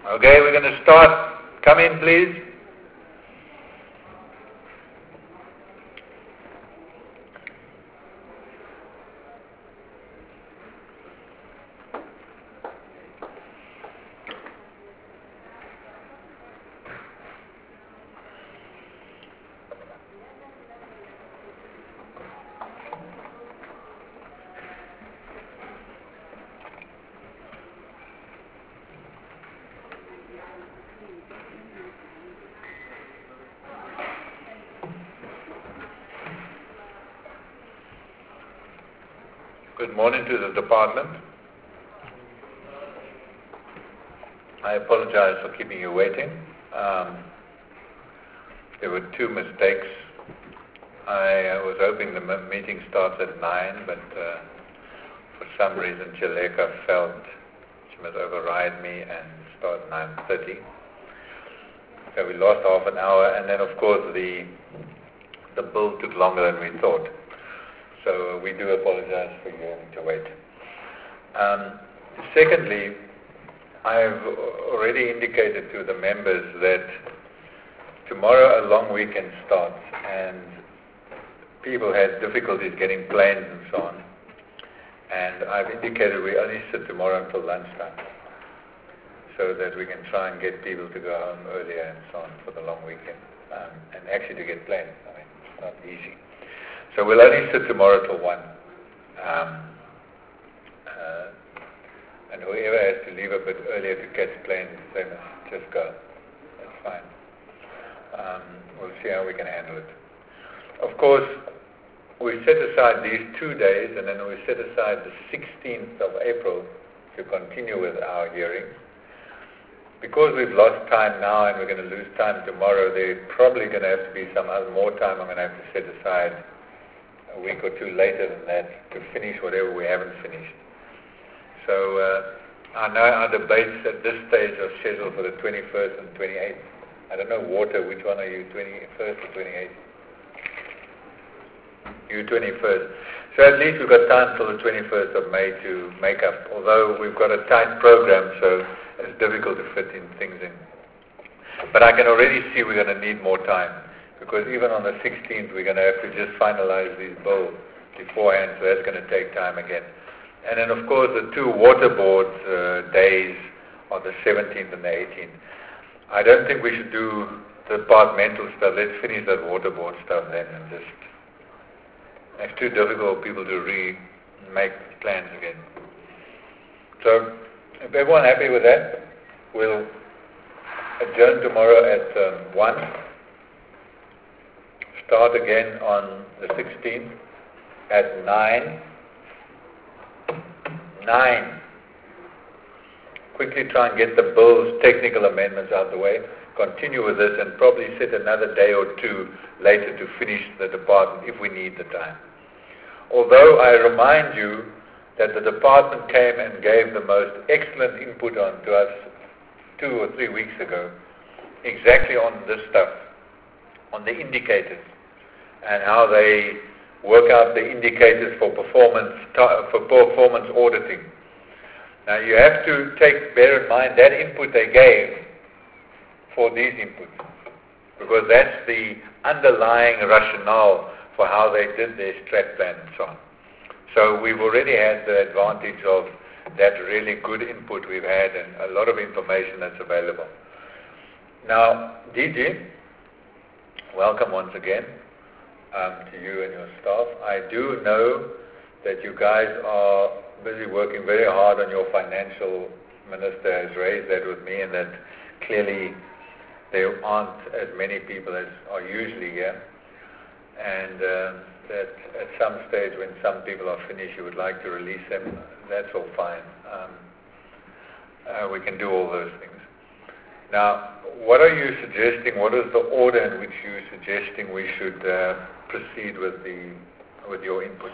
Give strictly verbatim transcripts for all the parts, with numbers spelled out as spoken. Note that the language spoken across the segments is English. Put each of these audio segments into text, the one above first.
Okay, we're going to start. Come in, please. Good morning to the department. I apologize for keeping you waiting. Um, there were two mistakes. I uh, was hoping the m- meeting starts at nine, but uh, for some reason Jaleka felt she must override me and start at nine thirty. So we lost half an hour, and then of course the the bill took longer than we thought. So we do apologize for you having to wait. Um, secondly, I've already indicated to the members that tomorrow a long weekend starts and people had difficulties getting planes and so on. And I've indicated we only sit tomorrow until lunchtime so that we can try and get people to go home earlier and so on for the long weekend. Um, and actually to get planes, I mean, it's not easy. So we'll only sit tomorrow till one. Um, uh, and whoever has to leave a bit earlier to catch planes, they must just go. That's fine. Um, we'll see how we can handle it. Of course, we set aside these two days, and then we set aside the sixteenth of April to continue with our hearings. Because we've lost time now and we're going to lose time tomorrow, there's probably going to have to be some other more time I'm going to have to set aside a week or two later than that to finish whatever we haven't finished. So uh, I know our debates at this stage are scheduled for the twenty-first and twenty-eighth. I don't know, Walter, which one are you, twenty-first or twenty-eighth? You twenty-first. So at least we've got time till the twenty-first of May to make up, although we've got a tight program, so it's difficult to fit in things in. But I can already see we're going to need more time, because even on the sixteenth we're going to have to just finalize these bills beforehand, so that's going to take time again. And then of course the two water board uh, days are the seventeenth and the eighteenth. I don't think we should do the departmental stuff. Let's finish that water board stuff then and just... It's too difficult for people to re-make plans again. So if everyone happy with that, we'll adjourn tomorrow at um, one. Start again on the sixteenth at nine. nine. Quickly try and get the bill's technical amendments out of the way. Continue with this and probably sit another day or two later to finish the department if we need the time. Although I remind you that the department came and gave the most excellent input on to us two or three weeks ago, exactly on this stuff, on the indicators, and how they work out the indicators for performance for performance auditing. Now you have to take bear in mind that input they gave for these inputs, because that's the underlying rationale for how they did their strat plan and so on. So we've already had the advantage of that really good input we've had and a lot of information that's available. Now, D G, welcome once again um, to you and your staff. I do know that you guys are busy working very hard on your financial minister has raised that with me, and that clearly there aren't as many people as are usually here, and uh, that at some stage when some people are finished you would like to release them. That's all fine. Um, uh, we can do all those things. Now, what are you suggesting? What is the order in which you're suggesting we should uh, proceed with the with your input?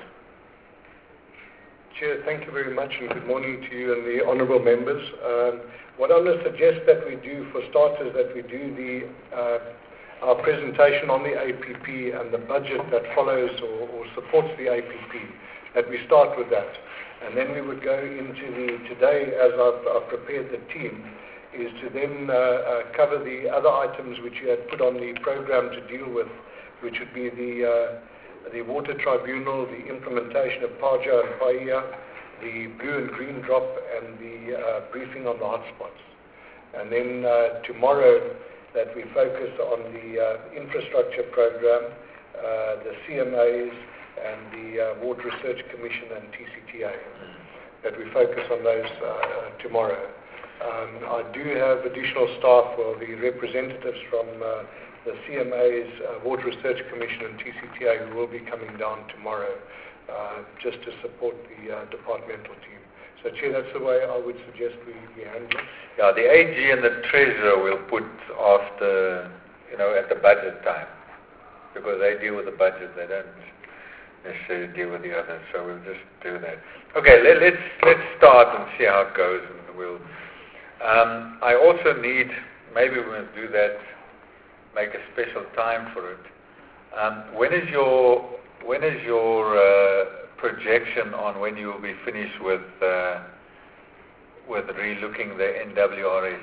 Chair, thank you very much, and good morning to you and the honourable members. Um, what I'm going to suggest that we do, for starters, that we do the uh, our presentation on the A P P and the budget that follows or, or supports the A P P, that we start with that. And then we would go into the, today, as I've, I've prepared the team, is to then uh, uh, cover the other items which you had put on the program to deal with, which would be the uh, the water tribunal, the implementation of PAJA and PAIA, the blue and green drop, and the uh, briefing on the hotspots. And then uh, tomorrow, that we focus on the uh, infrastructure program, uh, the C M As, and the uh, Water Research Commission and T C T A. That we focus on those uh, tomorrow. Um, I do have additional staff, or the representatives from uh, the C M As, uh, Water Research Commission and T C T A, who will be coming down tomorrow uh, just to support the uh, departmental team. So, Chair, that's the way I would suggest we, we handle it. Yeah, the A G and the Treasurer will put after, you know, at the budget time, because they deal with the budget, they don't necessarily deal with the others, so we'll just do that. Okay, let, let's let's start and see how it goes, and we'll. Um, I also need, maybe we'll do that, make a special time for it. Um, when is your when is your uh, projection on when you will be finished with uh, with relooking the N W R S?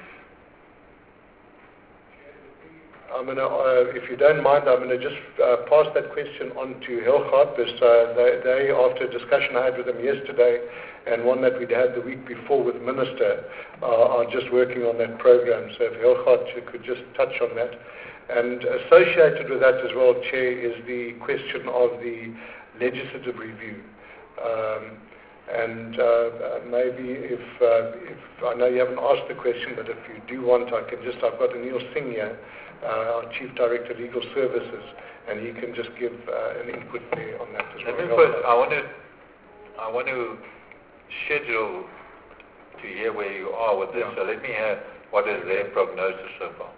I'm going to, uh, if you don't mind, I'm going to just uh, pass that question on to Helgaat, because uh, they, they, after a discussion I had with them yesterday, and one that we'd had the week before with Minister, uh, are just working on that program. So if Helgaat could just touch on that. And associated with that as well, Chair, is the question of the legislative review. Um, and uh, maybe if, uh, if, I know you haven't asked the question, but if you do want, I can just, I've got Anil Singh here, uh, our Chief Director of Legal Services, and he can just give uh, an input there on that as well. Let me first, I want to, I want to schedule to hear where you are with this, yeah. So let me hear what is their prognosis so far.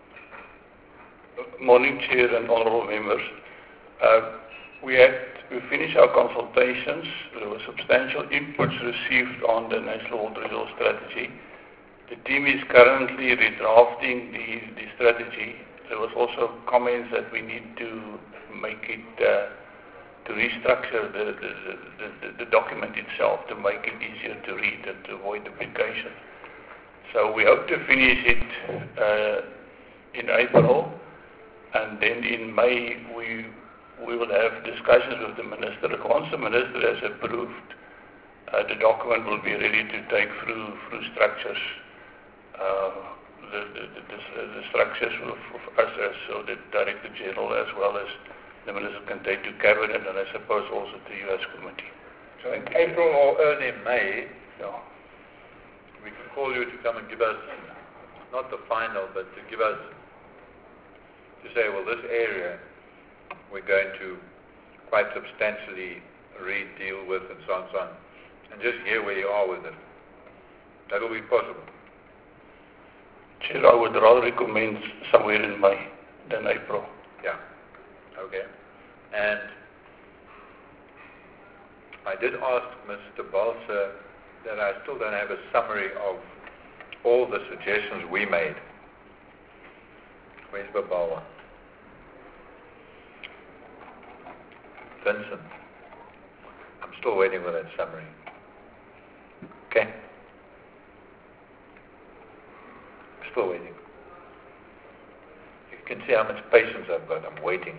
Morning, Chair and honourable members. Uh, we had we finished our consultations. There were substantial inputs received on the National Water Resource Strategy. The team is currently redrafting the, the strategy. There was also comments that we need to make it, uh, to restructure the, the, the, the, the document itself to make it easier to read and to avoid duplication. So we hope to finish it uh, in April. And then in May, we we will have discussions with the Minister. Once the Minister has approved, uh, the document will be ready to take through through structures, uh, the, the, the, the structures of, of us as so the Director General, as well as the Minister can take to Cabinet, and I suppose also to U S Committee. So in April or early May, yeah. we can call you to come and give us, not the final, but to give us, to say, well, this area we're going to quite substantially re-deal with, and so on and so on, and just hear where you are with it. That will be possible. Chair, I would rather recommend somewhere in May than April. Yeah. Okay. And I did ask Mister Balser that I still don't have a summary of all the suggestions we made. Where's Babawa? Vincent. I'm still waiting for that summary. Okay? Still waiting. You can see how much patience I've got. I'm waiting.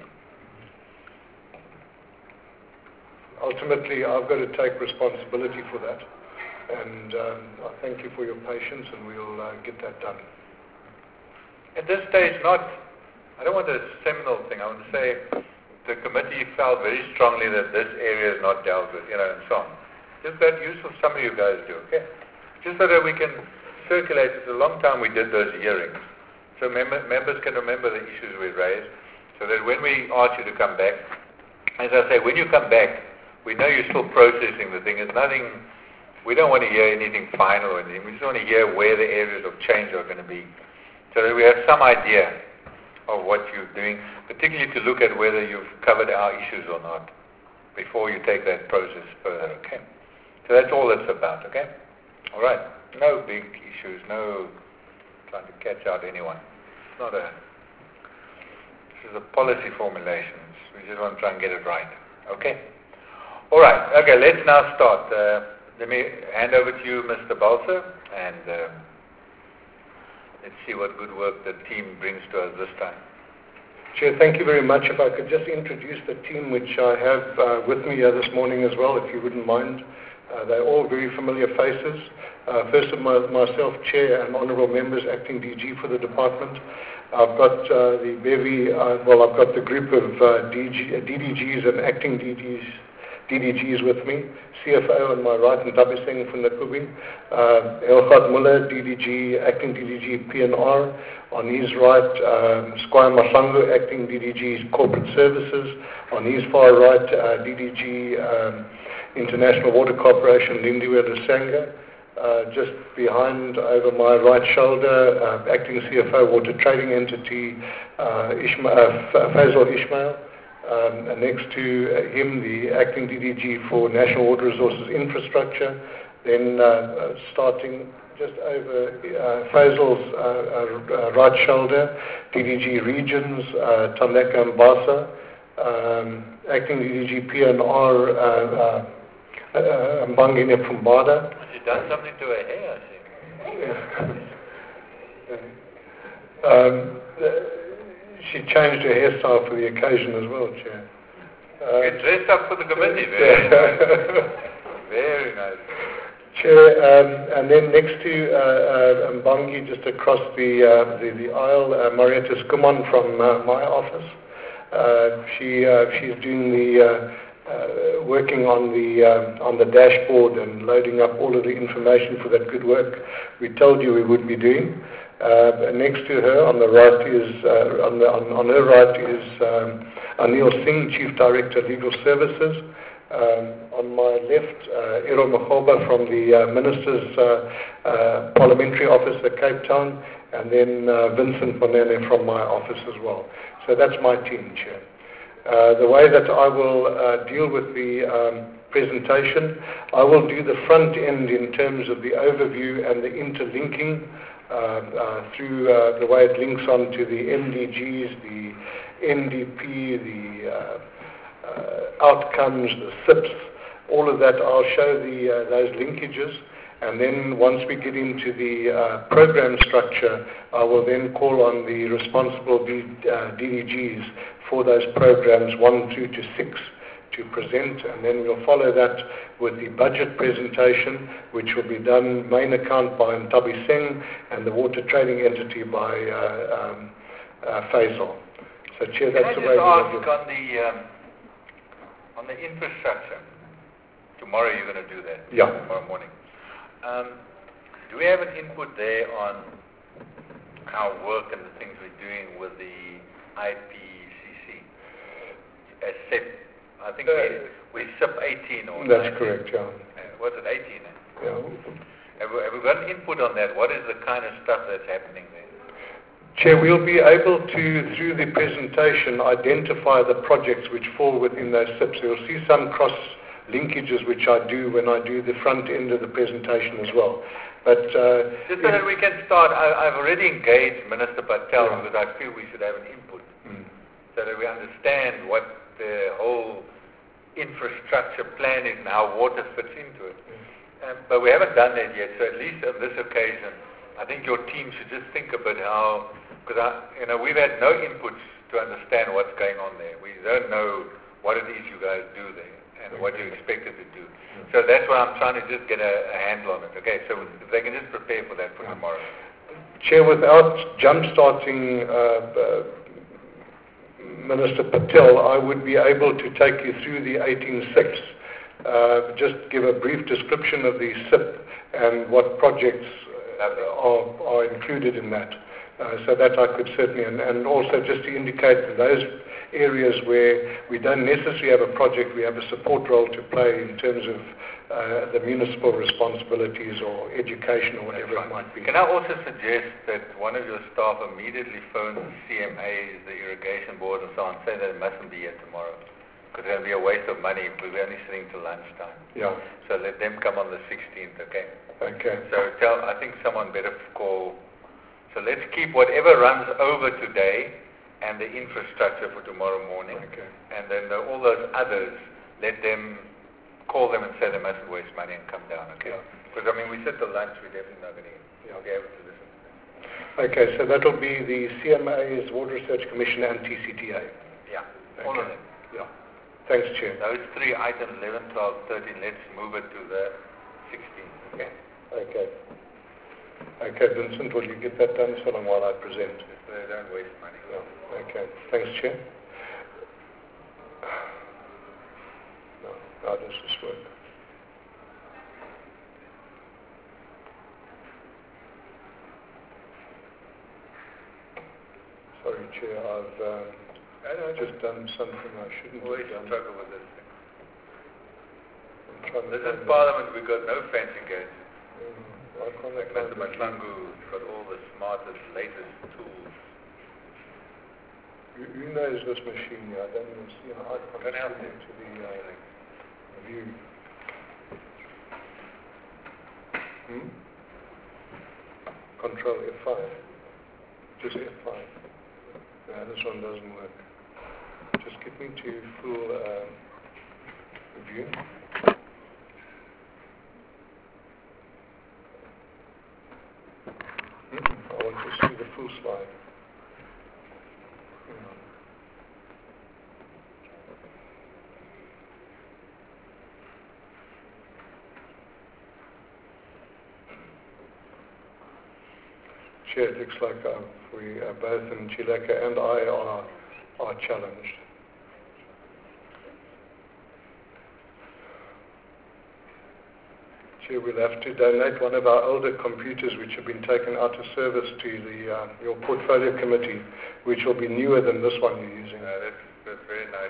Ultimately, I've got to take responsibility for that. And um, I thank you for your patience, and we'll uh, get that done. At this stage, not, I don't want a seminal thing. I want to say the committee felt very strongly that this area is not dealt with, you know, and so on. Just that useful summary you guys do, okay? Just so that we can circulate. It's a long time we did those hearings. So mem- members can remember the issues we raised, so that when we ask you to come back, as I say, when you come back, we know you're still processing the thing. It's nothing, we don't want to hear anything final or anything. We just want to hear where the areas of change are going to be, so that we have some idea of what you're doing, particularly to look at whether you've covered our issues or not before you take that process further, okay? So that's all it's about, okay? All right. No big issues, no trying to catch out anyone. It's not a, this is a policy formulation. We just want to try and get it right, okay? All right, okay, let's now start. Uh, let me hand over to you, Mister Balser, and uh, let's see what good work the team brings to us this time. Chair, thank you very much. If I could just introduce the team which I have uh, with me here this morning as well, if you wouldn't mind. Uh, they're all very familiar faces. Uh, first of my, myself, Chair and Honourable Members, Acting D G for the department. I've got uh, the bevy, uh, well, I've got the group of uh, D G, uh, D D Gs and Acting D Gs, D D Gs with me. C F O on my right, and Ntabi Singh from Nakubi. Uh, Elkhad Muller, D D G, Acting D D G, P N R. On his right, um, Squire Masango, Acting D D G, Corporate Services. On his far right, uh, D D G, um, International Water Corporation, Lindiwe Lusanga. Uh, just behind, over my right shoulder, uh, Acting C F O, Water Trading Entity, uh, Ishma, uh, Faisal Ismail. Um, and next to him, the Acting D D G for National Water Resources Infrastructure. Then uh, uh, starting just over uh, Faisal's uh, uh, right shoulder, D D G Regions, uh, Tameka Mbasa, um, Acting D D G P N R, uh, uh, uh, Mbangine Pumbada. Has she done something to her hair, I think? um, She changed her hairstyle for the occasion as well, Chair. Uh, you dressed up for the committee, very nice. Very nice. Chair, um, and then next to uh, uh, Mbangi, just across the uh, the, the aisle, uh, Marietta Skuman from uh, my office. Uh, she uh, she's doing the uh, uh, working on the um, on the dashboard and loading up all of the information for that good work we told you we would be doing. Uh, next to her, on the right is uh, on, the, on, on her right is um, Anil Singh, Chief Director, Legal Services. Um, on my left, uh, Ero Makhoba from the uh, Minister's uh, uh, Parliamentary Office at Cape Town, and then uh, Vincent Monene from my office as well. So that's my team, Chair. Uh, the way that I will uh, deal with the um, presentation, I will do the front end in terms of the overview and the interlinking Uh, uh, through uh, the way it links on to the M D Gs, the N D P, the uh, uh, outcomes, the S I Ps, all of that. I'll show the uh, those linkages, and then once we get into the uh, program structure, I will then call on the responsible D, uh, D D Gs for those programs one through to six to present, and then we'll follow that with the budget presentation, which will be done main account by Ntabi Singh and the water trading entity by uh, um, uh, Faisal. So, Chair, that's the way Can I we'll just ask on the um, on the infrastructure? Tomorrow you're going to do that. Yeah. Tomorrow morning. Um, do we have an input there on our work and the things we're doing with the I P C C? As set, I think uh, we, we S I P eighteen or That's nineteen. correct, yeah. Uh, was it eighteen? Eh? Yeah. Have we, have we got an input on that? What is the kind of stuff that's happening there? Chair, we'll be able to, through the presentation, identify the projects which fall within those S I Ps. You'll see some cross linkages which I do when I do the front end of the presentation as well. But uh, just so that we can start, I, I've already engaged Minister Patel yeah. because I feel we should have an input mm. so that we understand what the whole infrastructure plan is and how water fits into it. Mm. Um, but we haven't done that yet, so at least on this occasion, I think your team should just think about how, because you know we've had no inputs to understand what's going on there. We don't know what it is you guys do there and what you're expected to do. Mm. So that's why I'm trying to just get a, a handle on it. Okay, so if they can just prepare for that for yeah. tomorrow. Chair, without jump-starting uh, uh, Minister Patel, I would be able to take you through the eighteen S I Ps, uh, just give a brief description of the S I P and what projects uh, are, are included in that. Uh, so that I could certainly, and, and also just to indicate that those areas where we don't necessarily have a project, we have a support role to play in terms of uh, the municipal responsibilities or education or whatever it might be. Can I also suggest that one of your staff immediately phones the C M As, the irrigation board and so on, say that it mustn't be here tomorrow because it'll be a waste of money if we're only sitting till lunchtime. Yeah. So let them come on the sixteenth, okay? Okay. So tell, I think someone better call. So let's keep whatever runs over today and the infrastructure for tomorrow morning. Okay. And then the, all those others, let them call them and say they mustn't waste money and come down, okay? Because, yeah. I mean, we sit till lunch, we're definitely not going to yeah. be able to listen to them. Okay, so that will be the C M A's Water Research Commission and T C T A. Yeah, Okay. all of them. Yeah. Thanks, Chair. Those three items, eleven, twelve, thirteen, let's move it to the sixteenth. Okay. Okay. Okay, Vincent, will you get that done so long while I present? Just so they don't waste money. Yeah. Okay. Thanks, Chair. No, how does this work? Sorry, Chair, I've uh, I know, just done something I shouldn't always have done. struggle with this thing. I'm trying to This is find Parliament, we've got no fancy games. Mm, I can't Like find Mister it. Matlangu's got all the smartest, latest tools. Who who knows this machine here? I don't even see an icon Can I help to you? the uh, view. Hmm? Control F five. Just F five. No, this one doesn't work. Just get me to full uh, view. Mm, I want to see the full slide. Hang on. Chair, it looks like uh, we uh, both in Chileka and I are, are challenged. Chair, we'll have to donate one of our older computers which have been taken out of service to the uh, your portfolio committee, which will be newer than this one you're using. Uh, that's, that's very nice.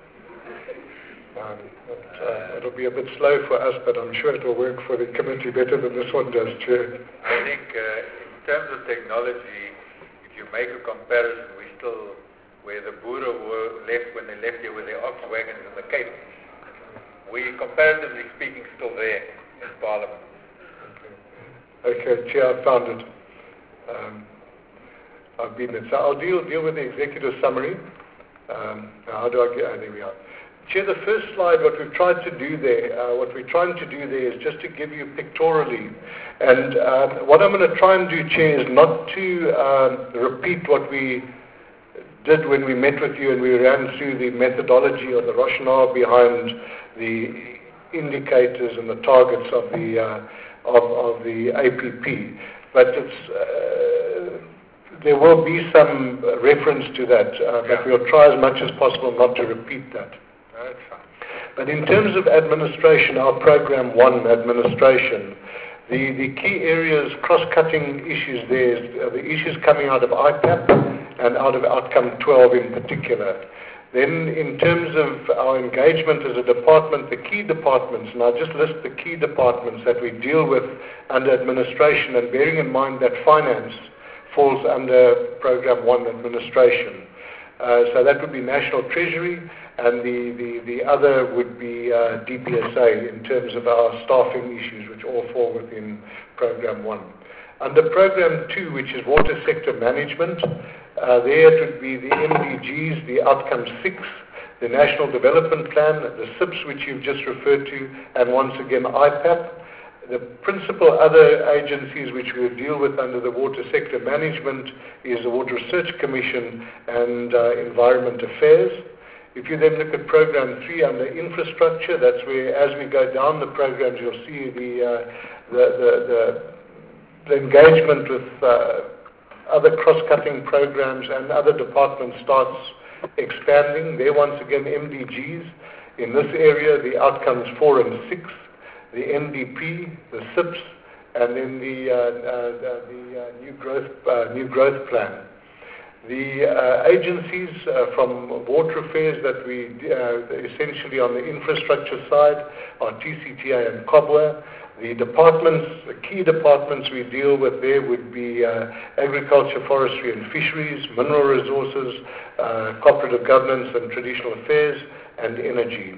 Um, but, uh, it'll be a bit slow for us, but I'm sure it will work for the committee better than this one does, Chair. I think uh, in terms of technology, if you make a comparison, we still, where the Boere were left when they left here with their ox wagons in the Cape, we, comparatively speaking, still there in Parliament. Okay, okay, Chair, I found it. Um, I've been there. So I'll deal, deal with the executive summary. Um, how do I get, oh, there we are. Chair, the first slide, what we've tried to do there, uh, what we're trying to do there is just to give you pictorially. And uh, what I'm going to try and do, Chair, is not to um, repeat what we did when we met with you and we ran through the methodology or the rationale behind the indicators and the targets of the, uh, of, of the A P P. But it's... Uh, there will be some reference to that, uh, but we'll try as much as possible not to repeat that. That's fine. But in terms of administration, our Program one administration, the, the key areas, cross-cutting issues there is uh, the issues coming out of I PAP and out of Outcome twelve in particular. Then in terms of our engagement as a department, the key departments, and I'll just list the key departments that we deal with under administration, and bearing in mind that finance falls under Program one administration. Uh, so that would be National Treasury, and the, the, the other would be uh, D P S A in terms of our staffing issues, which all fall within Program one. Under Program two, which is Water Sector Management, uh, there it would be the M D Gs, the Outcome six, the National Development Plan, the S I Ps, which you've just referred to, and once again I PAP. The principal other agencies which we deal with under the water sector management is the Water Research Commission and uh, Environment Affairs. If you then look at Program three under infrastructure, that's where as we go down the programs you'll see the, uh, the, the, the, the engagement with uh, other cross-cutting programs and other departments starts expanding. There once again M D Gs. In this area the outcomes four and six. The N D P, the S I Ps, and then the, uh, uh, the uh, new growth uh, new growth plan. The uh, agencies uh, from water affairs that we uh, essentially on the infrastructure side are T C T A and C O B W A. The departments, the key departments we deal with there would be uh, agriculture, forestry and fisheries, mineral resources, uh, cooperative governance and traditional affairs, and energy.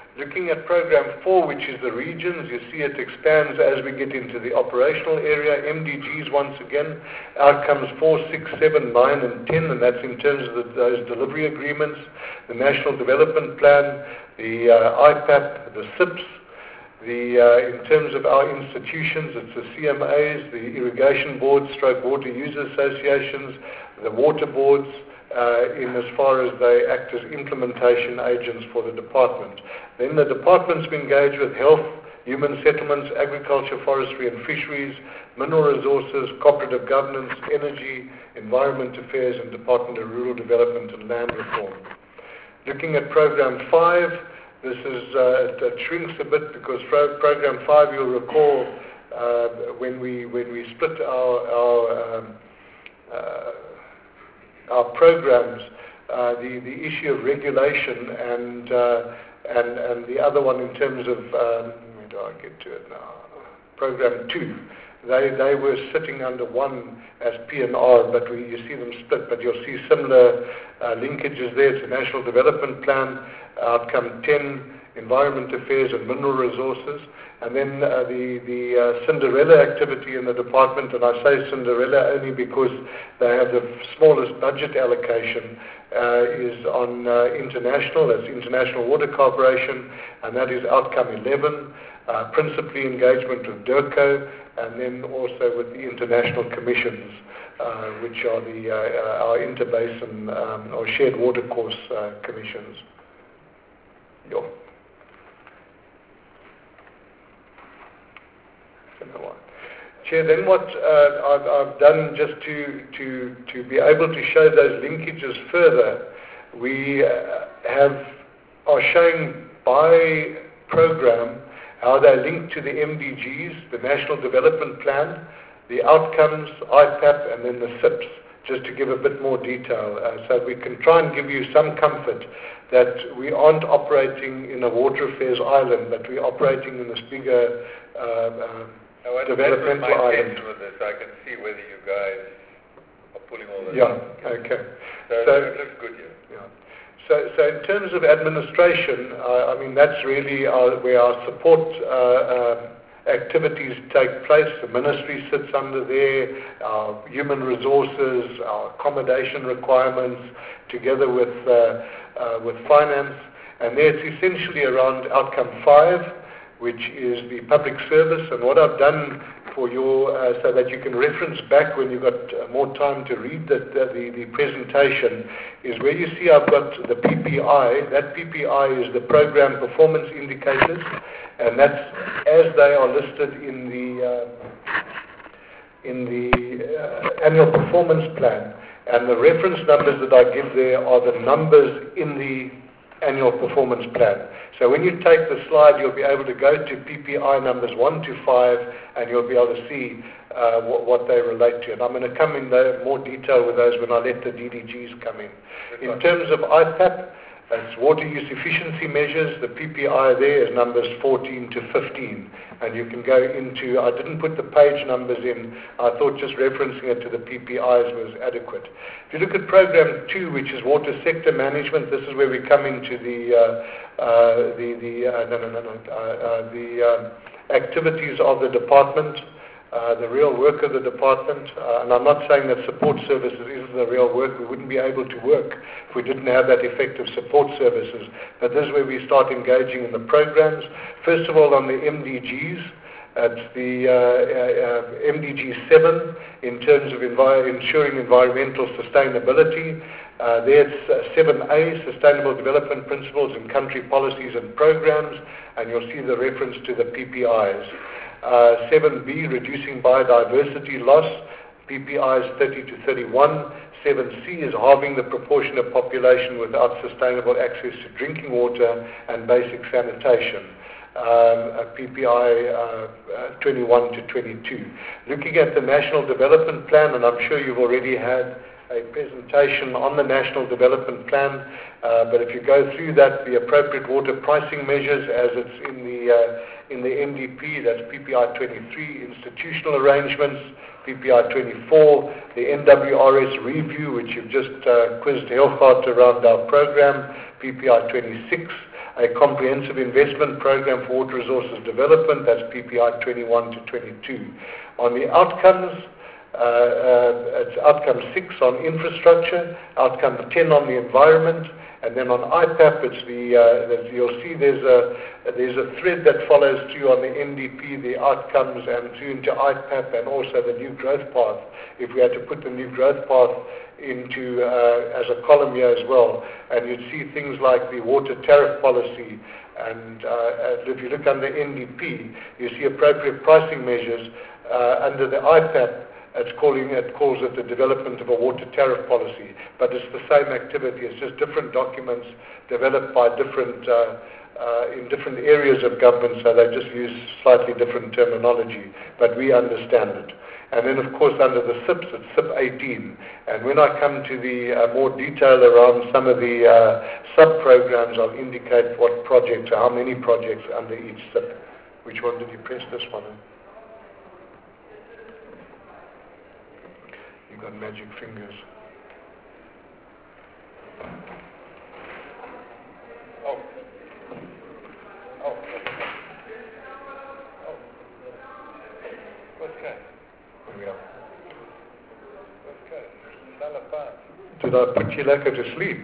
Looking at program four, which is the regions, you see it expands as we get into the operational area. M D Gs, once again, outcomes four, six, seven, nine, and ten, and that's in terms of the, those delivery agreements, the National Development Plan, the uh, I PAP, the S I Ps, the, uh, in terms of our institutions, it's the C M As, the irrigation boards, stroke water user associations, the water boards, Uh, in as far as they act as implementation agents for the department. Then the departments engage with health, human settlements, agriculture, forestry and fisheries, mineral resources, cooperative governance, energy, environment affairs, and Department of Rural Development and Land Reform. Looking at program five, this is, uh, it shrinks a bit because pro- program five, you'll recall, uh, when we when we split our, our um, uh, our programs, uh, the, the issue of regulation and, uh, and, and the other one in terms of, um, where do I get to it now? Program two. They, they were sitting under one as P N R, but we, you see them split, but you'll see similar uh, linkages there to National Development Plan, Outcome ten, Environment Affairs and Mineral Resources, and then uh, the, the uh, Cinderella activity in the department, and I say Cinderella only because they have the smallest budget allocation, uh, is on uh, international, that's International Water Corporation, and that is Outcome eleven, uh, principally engagement with DIRCO, and then also with the international commissions, uh, which are the uh, uh, our interbasin um, or shared watercourse uh, commissions. Yo. Chair, then what uh, I've, I've done just to, to, to be able to show those linkages further, we uh, have are showing by program how they link to the M D Gs, the National Development Plan, the outcomes, I PAP, and then the S I Ps, just to give a bit more detail. Uh, so we can try and give you some comfort that we aren't operating in a water affairs island, but we're operating in this bigger uh, uh, Now, what developmental my island. intention with this, I can see whether you guys are pulling all this. Yeah, okay. So, So, it looks good here. yeah. So, so in terms of administration, uh, I mean, that's really our, where our support uh, uh, activities take place. The ministry sits under there, our human resources, our accommodation requirements, together with, uh, uh, with finance. And there it's essentially around outcome five, which is the public service. And what I've done for your, uh, so that you can reference back when you've got uh, more time to read the, the, the presentation, is where you see I've got the P P I. That P P I is the Program Performance Indicators, and that's as they are listed in the, uh, in the uh, Annual Performance Plan. And the reference numbers that I give there are the numbers in the Annual Performance Plan. So when you take the slide, you'll be able to go to P P I numbers one to five, and you'll be able to see uh, what, what they relate to. And I'm going to come in more detail with those when I let the D D Gs come in. In terms of I PAP, that's water use efficiency measures. The P P I there is numbers fourteen to fifteen. And you can go into, I didn't put the page numbers in, I thought just referencing it to the P P Is was adequate. If you look at program two, which is water sector management, this is where we come into the, uh, uh, the, the, uh, no, no, no, no, uh, uh, the uh, activities of the department, uh, the real work of the department. Uh, and I'm not saying that support services isn't the real work. We wouldn't be able to work if we didn't have that effective support services. But this is where we start engaging in the programs. First of all, on the M D Gs, it's the uh, uh, M D G seven in terms of envi- ensuring environmental sustainability. Uh, there it's uh, seven A, Sustainable Development Principles in Country Policies and Programs, and you'll see the reference to the P P Is. Uh, seven B, Reducing Biodiversity Loss, P P Is thirty to thirty-one. seven C is halving the proportion of population without sustainable access to drinking water and basic sanitation. Um, P P I uh, uh, twenty-one to twenty-two. Looking at the National Development Plan, and I'm sure you've already had a presentation on the National Development Plan, uh, but if you go through that, the appropriate water pricing measures as it's in the uh, in the N D P, that's P P I twenty-three, institutional arrangements, P P I twenty-four, the N W R S review, which you've just uh, quizzed Helgard around our program, P P I twenty-six, a comprehensive investment program for water resources development, that's P P I twenty-one to twenty-two. On the outcomes, uh, uh, it's outcome six on infrastructure, outcome ten on the environment, and then on I PAP, it's the, uh, you'll see there's a, there's a thread that follows through on the N D P, the outcomes, and through into I PAP, and also the new growth path, if we had to put the new growth path into uh, as a column here as well. And you'd see things like the water tariff policy, and, uh, and if you look under N D P, you see appropriate pricing measures. Uh, under the I PAP, it's calling, it calls it the development of a water tariff policy, but it's the same activity. It's just different documents developed by different, uh, uh, in different areas of government, so they just use slightly different terminology, but we understand it. And then, of course, under the S I Ps, it's S I P eighteen. And when I come to the uh, more detail around some of the uh, sub-programs, I'll indicate what projects, how many projects under each S I P. Which one did you press this one in? You've got magic fingers. Oh. Oh. Oh. Okay. Here we are. Okay. Did I put Chilaka to sleep?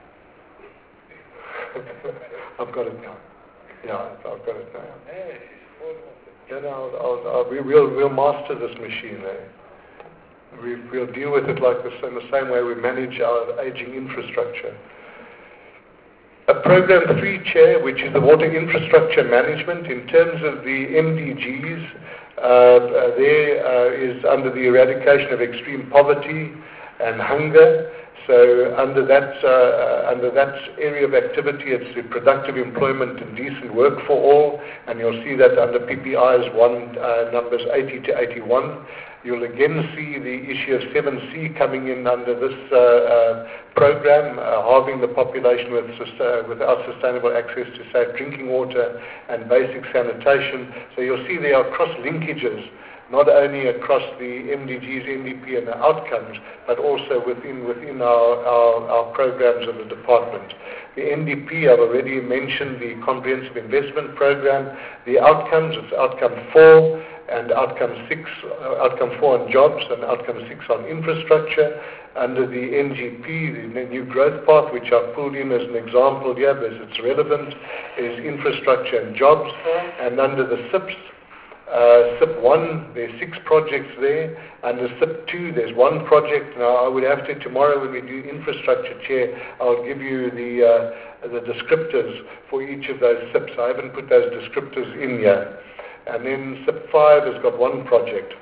I've got it now. Yeah, I've got it now. Then I'll, I'll, I'll, we, we'll, we'll master this machine. Eh? We, we'll deal with it like this in the same way we manage our aging infrastructure. A Program three Chair, which is the Water Infrastructure Management, in terms of the M D Gs, uh, uh, there uh, is under the eradication of extreme poverty and hunger. So under that, uh, under that area of activity, it's the productive employment and decent work for all, and you'll see that under P P Is one, uh, numbers eighty to eighty-one. You'll again see the issue of seven C coming in under this uh, uh, program, uh, halving the population with, uh, without sustainable access to safe drinking water and basic sanitation. So you'll see there are cross-linkages, not only across the M D Gs, N D P and the outcomes, but also within, within our, our, our programs of the department. The N D P, I've already mentioned the Comprehensive Investment Program. The outcomes, it's outcome four, and outcome six, uh, outcome four on jobs, and outcome six on infrastructure. Under the N G P, the New Growth Path, which I've pulled in as an example here because it's relevant, is infrastructure and jobs. And under the S I Ps, uh, S I P one, there's six projects there. Under S I P two, there's one project. Now, I would have to, tomorrow when we do infrastructure, Chair, I'll give you the, uh, the descriptors for each of those S I Ps. I haven't put those descriptors in here. And then S I P five has got one project.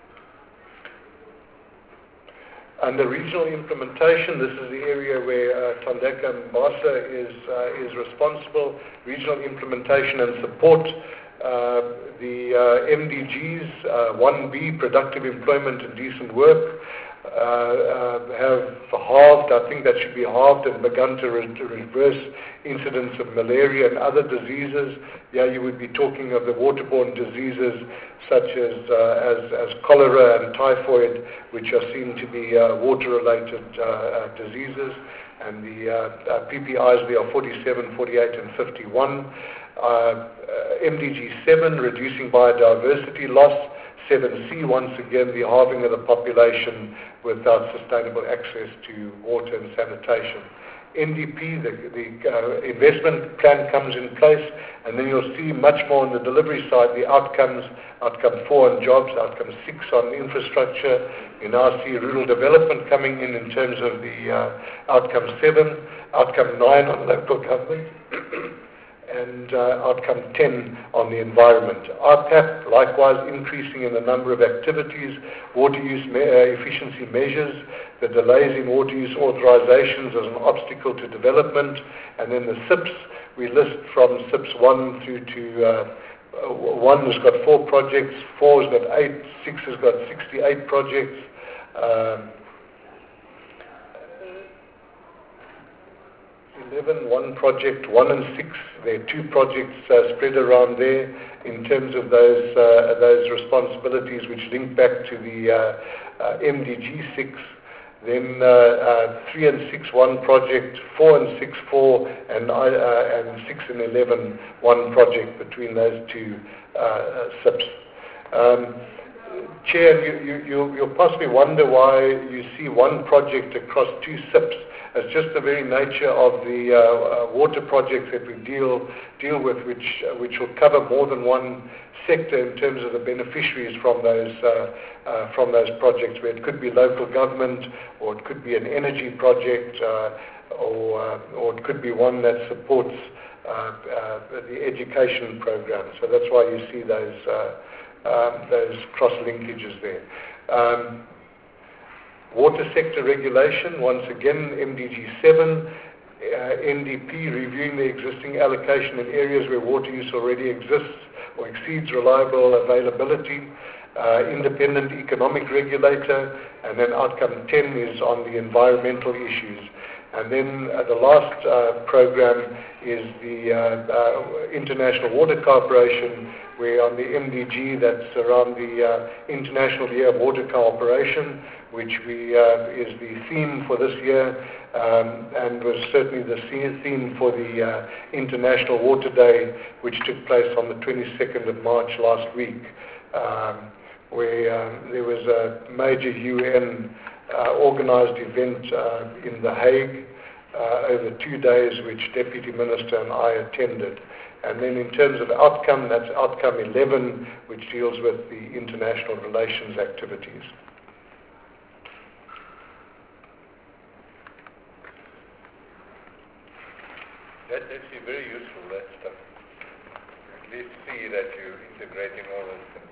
Under regional implementation, this is the area where uh, Tandeka Mbasa is, uh, is responsible. Regional implementation and support. Uh, the uh, M D Gs, uh, one B, productive employment and decent work, uh, uh, have halved, I think that should be halved, and begun to, re- to reverse incidence of malaria and other diseases. Yeah, you would be talking of the waterborne diseases such as, uh, as, as cholera and typhoid, which are seen to be uh, water-related uh, uh, diseases. And the uh, uh, P P Is, there are forty-seven, forty-eight, and fifty-one. Uh, uh, M D G seven, reducing biodiversity loss. seven C, once again, the halving of the population without sustainable access to water and sanitation. N D P, the, the uh, investment plan comes in place, and then you'll see much more on the delivery side, the outcomes, outcome four on jobs, outcome six on infrastructure. You now see rural development coming in in terms of the uh, outcome seven, outcome nine on local government, and uh, outcome ten on the environment. R PAP, likewise, increasing in the number of activities, water use me- uh, efficiency measures, the delays in water use authorizations as an obstacle to development, and then the S I Ps, we list from S I Ps one through to, uh, uh, one has got four projects, four has got eight, six has got sixty-eight projects, um, eleven, one project, one and six, there are two projects uh, spread around there in terms of those uh, those responsibilities which link back to the uh, uh, M D G six. then uh, uh, three and six one project, four and six four, and uh, and six and eleven one project between those two uh, uh, S I Ps. Um, Chair, you, you, you, you'll possibly wonder why you see one project across two S I Ps. It's just the very nature of the uh, uh, water projects that we deal deal with, which uh, which will cover more than one sector in terms of the beneficiaries from those uh, uh, from those projects. Where it could be local government, or it could be an energy project, uh, or uh, or it could be one that supports uh, uh, the education program. So that's why you see those. Uh, Um, those cross linkages there. Um, water sector regulation, once again, M D G seven, uh, N D P reviewing the existing allocation in areas where water use already exists or exceeds reliable availability, uh, independent economic regulator, and then outcome ten is on the environmental issues. And then uh, the last uh, program is the uh, uh, International Water Corporation, where on the M D G, that's around the uh, International Year of Water Cooperation, which we uh, is the theme for this year, um, and was certainly the theme for the uh, International Water Day, which took place on the twenty-second of March last week, um, where um, there was a major U N uh, organized event uh, in The Hague uh, over two days, which Deputy Minister and I attended. And then in terms of outcome, that's outcome eleven, which deals with the international relations activities. That's actually very useful, that stuff. At least see that you're integrating all those things.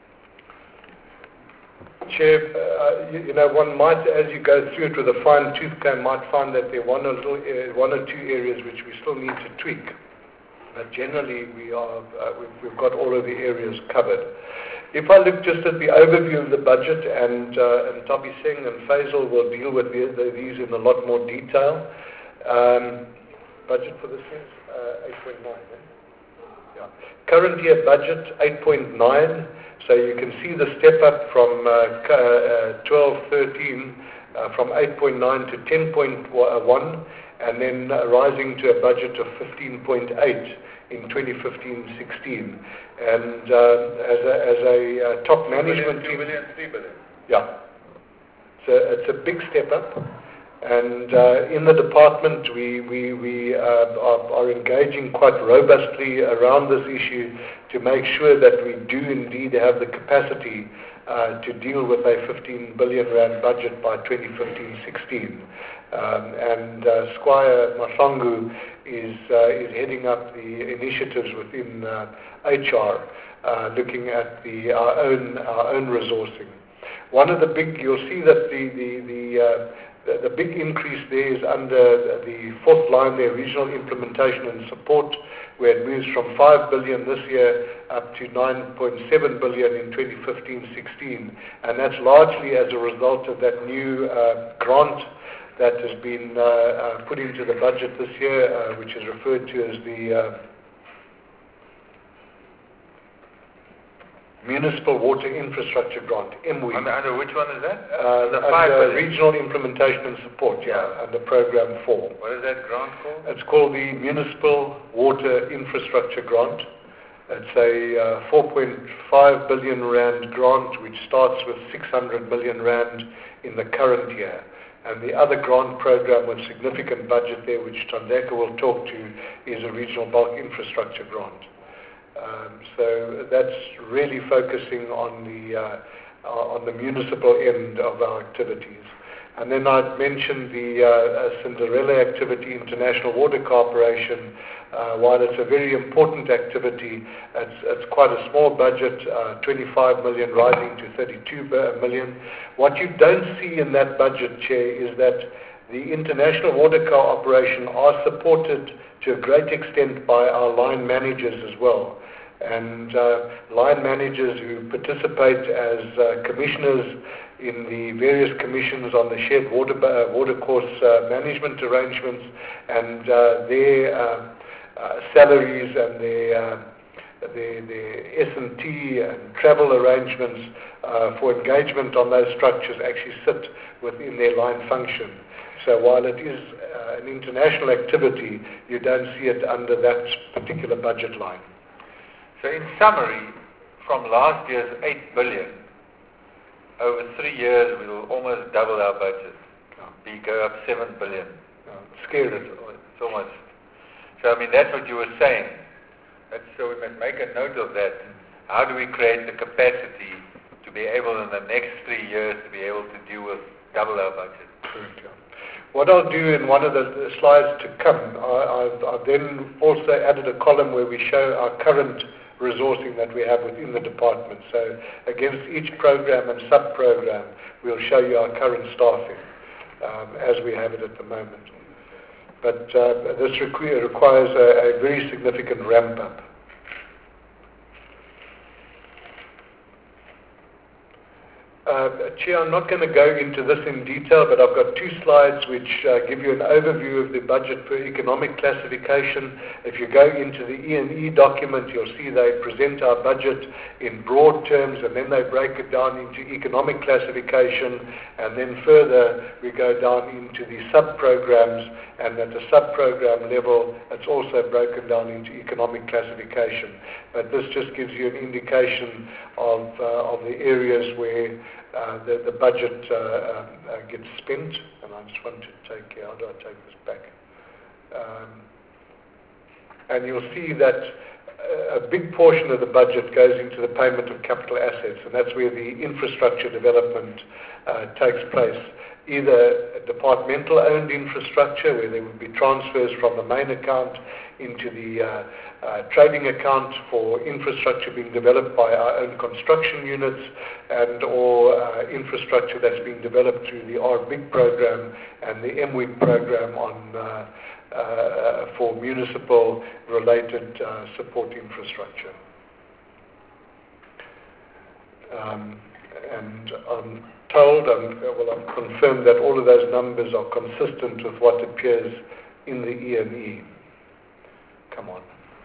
Chair, uh, you, you know, one might, as you go through it with a fine-tooth comb, might find that there are one or, little, uh, one or two areas which we still need to tweak. But generally, we are, uh, we've, we've got all of the areas covered. If I look just at the overview of the budget, and, uh, and Tabi Singh and Faisal will deal with the, the, these in a lot more detail. Um, budget for this year is uh, eight point nine. Eh? Yeah. Current year budget, eight point nine. So you can see the step up from uh, uh, twelve thirteen, uh, from eight point nine to ten point one. And then uh, rising to a budget of fifteen point eight in twenty fifteen sixteen. And uh, as a, as a uh, top management team... two billion, three billion. Yeah. So it's a big step up. And uh, in the department, we, we, we uh, are, are engaging quite robustly around this issue to make sure that we do indeed have the capacity uh, to deal with a fifteen billion rand budget by twenty fifteen sixteen. Um, and uh, Squire Mahlangu is, uh, is heading up the initiatives within uh, H R, uh, looking at the, our, own, our own resourcing. One of the big, you'll see that the, the, the, uh, the, the big increase there is under the fourth line there, regional implementation and support, where it moves from five billion this year up to nine point seven billion in twenty fifteen sixteen. And that's largely as a result of that new uh, grant that has been uh, uh, put into the budget this year, uh, which is referred to as the uh, Municipal Water Infrastructure Grant, M W I. Under, under which one is that? Uh, the five under billion. Regional Implementation and Support, yeah, Yeah. under Program four. What is that grant called? It's called the Municipal Water Infrastructure Grant. It's a uh, four point five billion rand grant, which starts with six hundred million rand in the current year. And the other grant program with significant budget there, which Tandeka will talk to, is a Regional Bulk Infrastructure Grant. Um, so that's really focusing on the uh, on the municipal end of our activities. And then I'd mentioned the uh, Cinderella activity, International Water Corporation. Uh, while it's a very important activity, it's, it's quite a small budget, uh, twenty-five million rising to thirty-two million. What you don't see in that budget, Chair, is that the International Water Corporation are supported to a great extent by our line managers as well. And uh, line managers who participate as uh, commissioners in the various commissions on the shared water, uh, water course uh, management arrangements, and uh, their uh, uh, salaries and their uh, the, the S and T and travel arrangements uh, for engagement on those structures actually sit within their line function. So while it is uh, an international activity, you don't see it under that particular budget line. So in summary, from last year's eight billion, over three years we will almost double our budget. We go up seven billion. Oh, scary. It's, it's almost. So I mean, that's what you were saying. That's, so we must make a note of that. How do we create the capacity to be able in the next three years to be able to deal with double our budget? Correct, yeah. What I'll do in one of the, the slides to come, I, I've, I've then also added a column where we show our current resourcing that we have within the department. So against each program and sub-program, we'll show you our current staffing um, as we have it at the moment. But uh, this requ- requires a, a very significant ramp-up. Uh, Chair, I'm not going to go into this in detail, but I've got two slides which uh, give you an overview of the budget per economic classification. If you go into the E and E document, you'll see they present our budget in broad terms, and then they break it down into economic classification, and then further we go down into the sub-programs, and at the sub-program level, it's also broken down into economic classification. But this just gives you an indication of, uh, of the areas where Uh, the, the budget uh, uh, uh, gets spent, and I just want to take, how do I take this back? Um, and you'll see that a big portion of the budget goes into the payment of capital assets, and that's where the infrastructure development uh, takes place. Either departmental-owned infrastructure, where there would be transfers from the main account into the uh, uh, trading account for infrastructure being developed by our own construction units, and or uh, infrastructure that's being developed through the R B I G program and the M W I G program on uh, uh, for municipal-related uh, support infrastructure. Um, and I'm told, um, well, I've confirmed that all of those numbers are consistent with what appears in the E and E. Come on.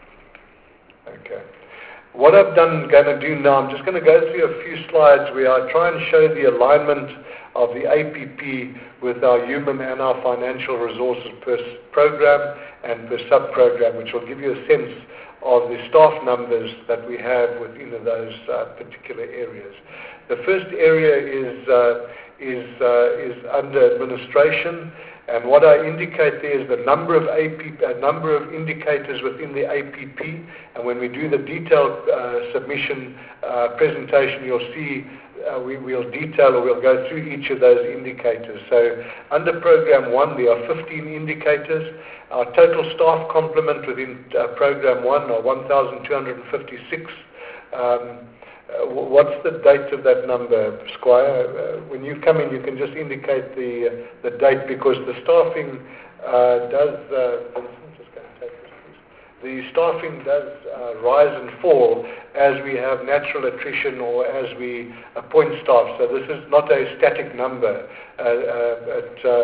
Okay. What I've done, going to do now, I'm just going to go through a few slides where I try and show the alignment of the A P P with our human and our financial resources per program and per sub-program, which will give you a sense of the staff numbers that we have within those uh, particular areas. The first area is uh, is uh, is under administration, and what I indicate there is the number of A P P, a number of indicators within the A P P. And when we do the detailed uh, submission uh, presentation, you'll see uh, we will detail or we'll go through each of those indicators. So under Program One, there are fifteen indicators. Our total staff complement within uh, Program One are one thousand two hundred fifty-six. Um, Uh, what's the date of that number, Squire? Uh, when you come in, you can just indicate the uh, the date, because the staffing uh, does. Uh, Vincent, just go and take this, please. The staffing does uh, rise and fall as we have natural attrition or as we appoint staff. So this is not a static number. Uh, uh, it, uh,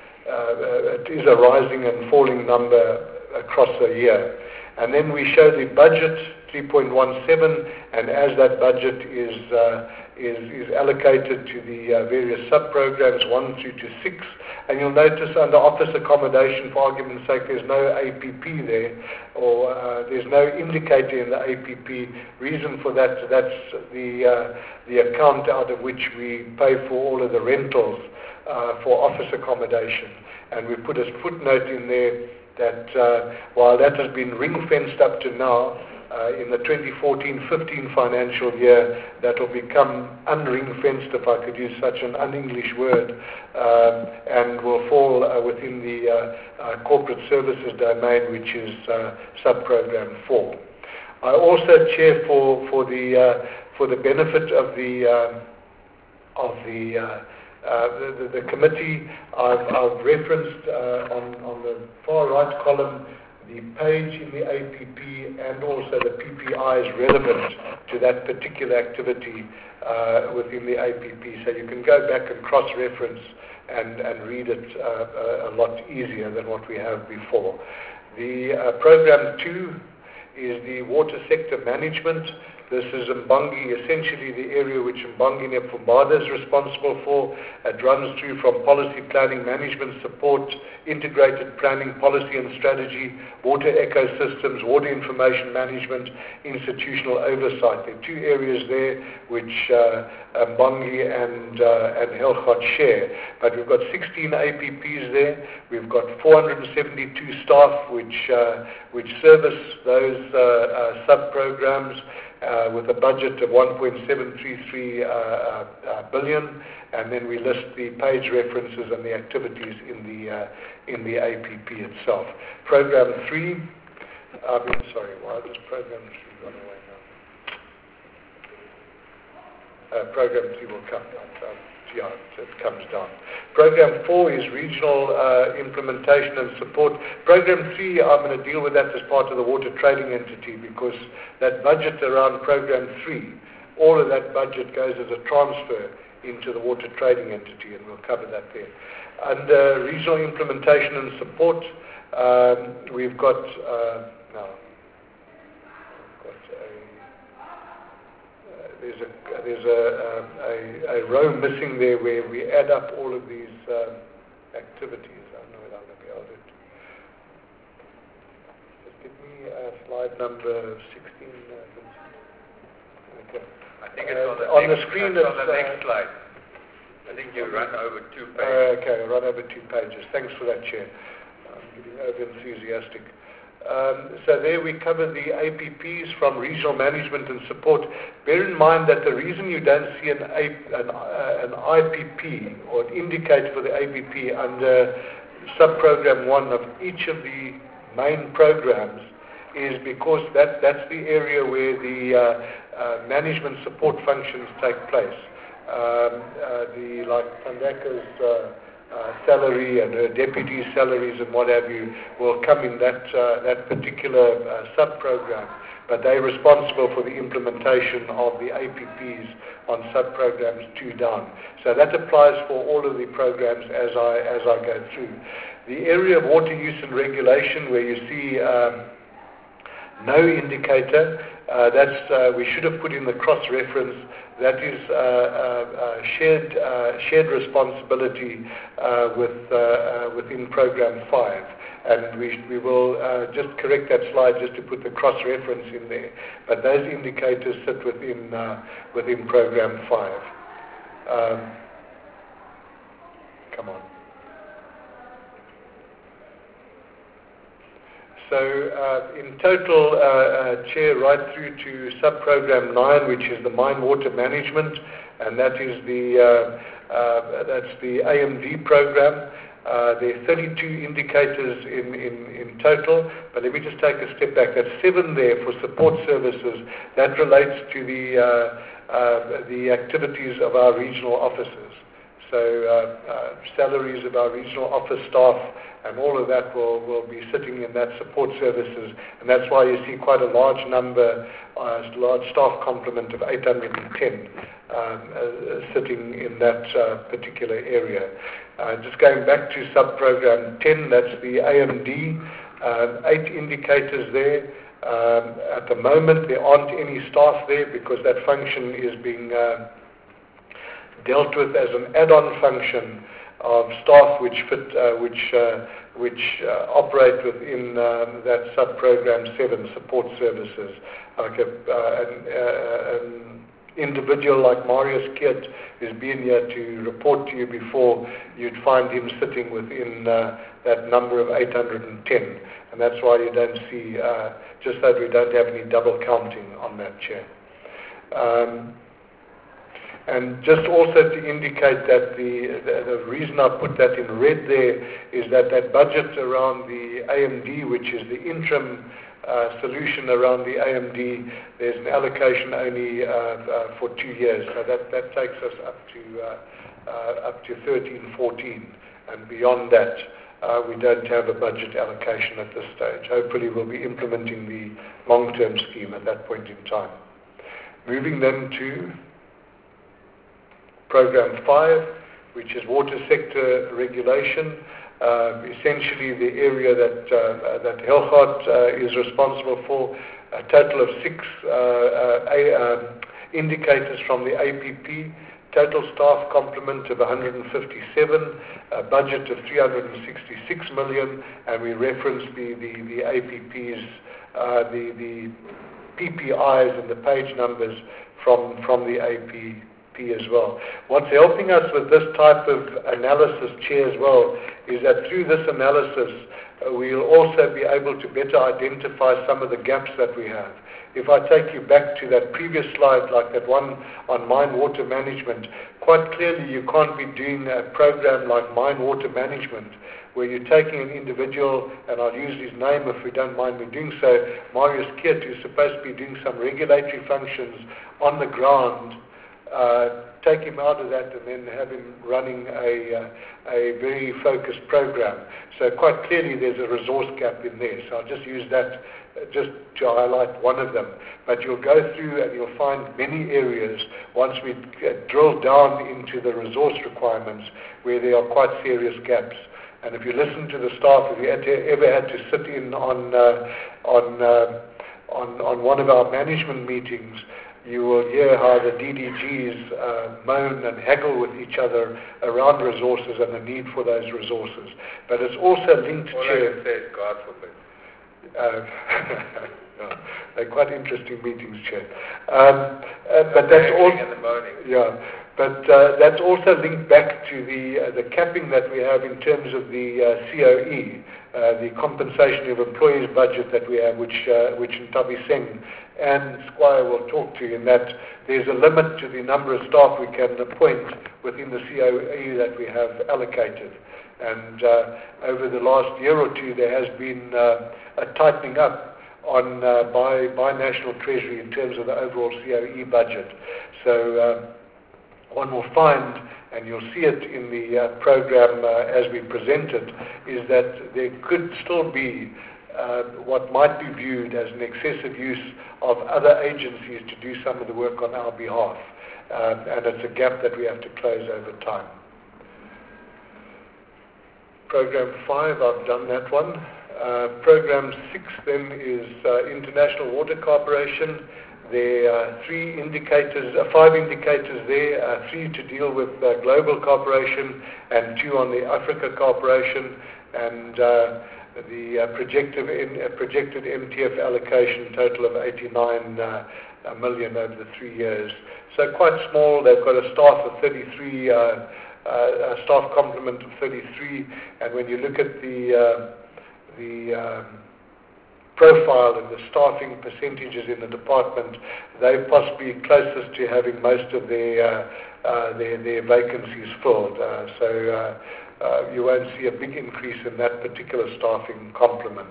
uh, it is a rising and falling number across the year. And then we show the budget, three point one seven, and as that budget is uh, is, is allocated to the uh, various sub-programs one through to six, and you'll notice under office accommodation, for argument's sake, there's no A P P there, or uh, there's no indicator in the A P P. Reason for that, that's the uh, the account out of which we pay for all of the rentals uh, for office accommodation, and we put a footnote in there that uh, while that has been ring-fenced up to now, Uh, in the twenty fourteen fifteen financial year, that will become unring-fenced, if I could use such an un-English word, um, and will fall uh, within the uh, uh, corporate services domain, which is uh, sub-program four. I also chair for for the uh, for the benefit of the uh, of the uh, uh, the, the, the committee. I've, I've referenced uh, on on the far right column the page in the A P P and also the P P Is relevant to that particular activity uh, within the A P P. So you can go back and cross-reference and, and read it uh, a lot easier than what we have before. The uh, Program two is the water sector management. This is Mbangi, essentially the area which Mbangi Nepfumbada is responsible for. It runs through from policy planning, management support, integrated planning, policy and strategy, water ecosystems, water information management, institutional oversight. There are two areas there which uh, Mbangi and, uh, and Helgard share. But we've got sixteen A P Ps there. We've got four hundred seventy-two staff which, uh, which service those uh, uh, sub-programs. Uh, with a budget of one point seven three three uh, uh, billion, and then we list the page references and the activities in the uh, in the A P P itself. Program three, I mean, sorry, why does program three run away now? Uh, program three will come down. Yeah, it comes down. Program four is regional uh, implementation and support. Program three, I'm going to deal with that as part of the water trading entity, because that budget around Program three, all of that budget goes as a transfer into the water trading entity, and we'll cover that there. Under regional implementation and support, um, we've got, uh, no, we've got a, uh, there's a There's a, a, a row missing there where we add up all of these um, activities. I don't know whether I'm going to be able to. Just give me uh, slide number sixteen. Uh, okay. I think it's on the, uh, on next, the screen. It's on the uh, next slide. I think you run over two pages. Uh, okay, I run over two pages. Thanks for that, Chair. I'm getting over enthusiastic. Um, so there we cover the A P Ps from regional management and support. Bear in mind that the reason you don't see an, A, an, uh, an I P P or an indicator for the A P P under sub-program one of each of the main programs is because that, that's the area where the uh, uh, management support functions take place. Um, uh, the like Tandaka's uh, Uh, salary and her deputy salaries and what have you will come in that uh, that particular uh, sub-program, but they're responsible for the implementation of the A P Ps on sub-programs two down. So that applies for all of the programs as I as I go through. The area of water use and regulation, where you see um, no indicator, uh, that's uh, we should have put in the cross-reference. That is uh, uh, uh, shared uh, shared responsibility uh, with uh, uh, within Program Five, and we we will uh, just correct that slide just to put the cross-reference in there. But those indicators sit within uh, within Program Five. Um, come on. So uh, in total, uh, uh, Chair, right through to sub-program nine, which is the mine water management, and that is the uh, uh, that's the A M D program. Uh, there are thirty-two indicators in, in, in total, but let me just take a step back. That's seven there for support services. That relates to the uh, uh, the activities of our regional officers. So uh, uh, salaries of our regional office staff and all of that will, will be sitting in that support services, and that's why you see quite a large number, a uh, large staff complement of eight hundred ten um, uh, sitting in that uh, particular area. Uh, just going back to sub-program ten, that's the A M D, uh, eight indicators there. Um, at the moment there aren't any staff there because that function is being uh, dealt with as an add-on function of staff which fit, uh, which uh, which uh, operate within um, that sub-program seven support services. Like a, uh, an, uh, an individual like Marius Kiert, who's been here to report to you before, you'd find him sitting within uh, that number of eight hundred ten, and that's why you don't see, uh, just that we don't have any double counting on that, Chair. Um, And just also to indicate that the, the, the reason I put that in red there is that that budget around the A M D, which is the interim uh, solution around the A M D, there's an allocation only uh, uh, for two years. So that, that takes us up to uh, uh, up to thirteen fourteen, and beyond that uh, we don't have a budget allocation at this stage. Hopefully we'll be implementing the long-term scheme at that point in time. Moving then to Program five, which is water sector regulation, uh, essentially the area that uh, that Helgard uh, is responsible for. a total of six uh, uh, a, um, indicators from the A P P, total staff complement of one hundred fifty-seven, a budget of three hundred sixty-six million, and we reference the, the, the A P Ps, uh, the, the P P Is and the page numbers from, from the A P P as well. What's helping us with this type of analysis, Chair, as well, is that through this analysis, uh, we'll also be able to better identify some of the gaps that we have. If I take you back to that previous slide, like that one on mine water management, quite clearly you can't be doing a program like mine water management where you're taking an individual, and I'll use his name if we don't mind me doing so, Marius Keert, who's supposed to be doing some regulatory functions on the ground, uh, take him out of that and then have him running a, uh, a very focused program. So quite clearly there's a resource gap in there. So I'll just use that just to highlight one of them. But you'll go through and you'll find many areas once we drill down into the resource requirements where there are quite serious gaps. And if you listen to the staff, if you had to, ever had to sit in on, uh, on, uh, on, on one of our management meetings, you will hear how the D D Gs uh, moan and haggle with each other around resources and the need for those resources. But it's also linked All to... I can say is God forbid. Uh, yeah, they're quite interesting meetings, Chair. Um, uh, but that's all. In the morning. Yeah, but uh, that's also linked back to the uh, the capping that we have in terms of the uh, C O E, uh, the compensation of employees budget that we have, which uh, which Ntabi Singh and Squire will talk to you. In that there's a limit to the number of staff we can appoint within the C O E that we have allocated. And uh, over the last year or two, there has been uh, a tightening up on uh, by by National Treasury in terms of the overall C O E budget. So uh, one will find, and you'll see it in the uh, program uh, as we present it, is that there could still be uh, what might be viewed as an excessive use of other agencies to do some of the work on our behalf. Um, and it's a gap that we have to close over time. Program five, I've done that one. Uh, program six then is uh, International Water Corporation. There are three indicators, uh, five indicators there, uh, three to deal with uh, Global Corporation and two on the Africa Corporation, and uh, the uh, projected, in, uh, projected M T F allocation total of eighty-nine uh, million over the three years. So quite small. They've got a staff of thirty-three. Uh, Uh, a staff complement of thirty-three, and when you look at the uh, the um, profile and the staffing percentages in the department, they're possibly closest to having most of their uh, uh, their, their vacancies filled. Uh, so uh, uh, you won't see a big increase in that particular staffing complement.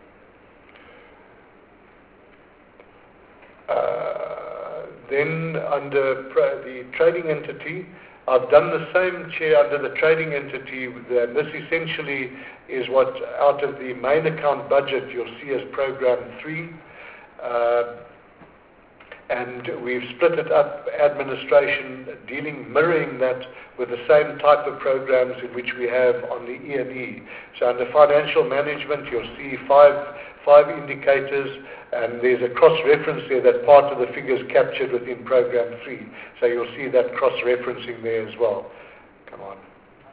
Uh, then under pr- the trading entity, I've done the same, Chair, under the trading entity, and this essentially is what, out of the main account budget, you'll see as program three, uh, and we've split it up, administration, dealing, mirroring that with the same type of programs in which we have on the E and E. So under financial management, you'll see five, five indicators, and there's a cross-reference there that part of the figures captured within program three. So you'll see that cross-referencing there as well. Come on.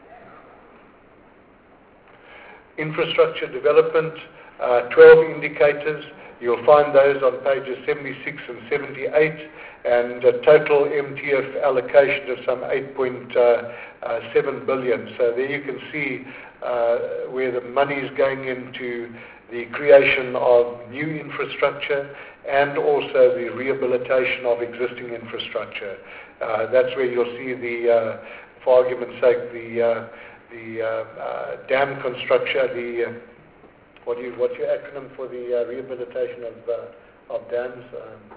Infrastructure development, uh, twelve indicators. You'll find those on pages seventy-six and seventy-eight, and a total M T F allocation of some eight point seven billion. So there you can see uh, where the money is going into the creation of new infrastructure and also the rehabilitation of existing infrastructure. Uh, that's where you'll see the, uh, for argument's sake, the uh, the uh, uh, dam construction, the uh, what do you, what's your acronym for the uh, rehabilitation of uh, of dams? Um,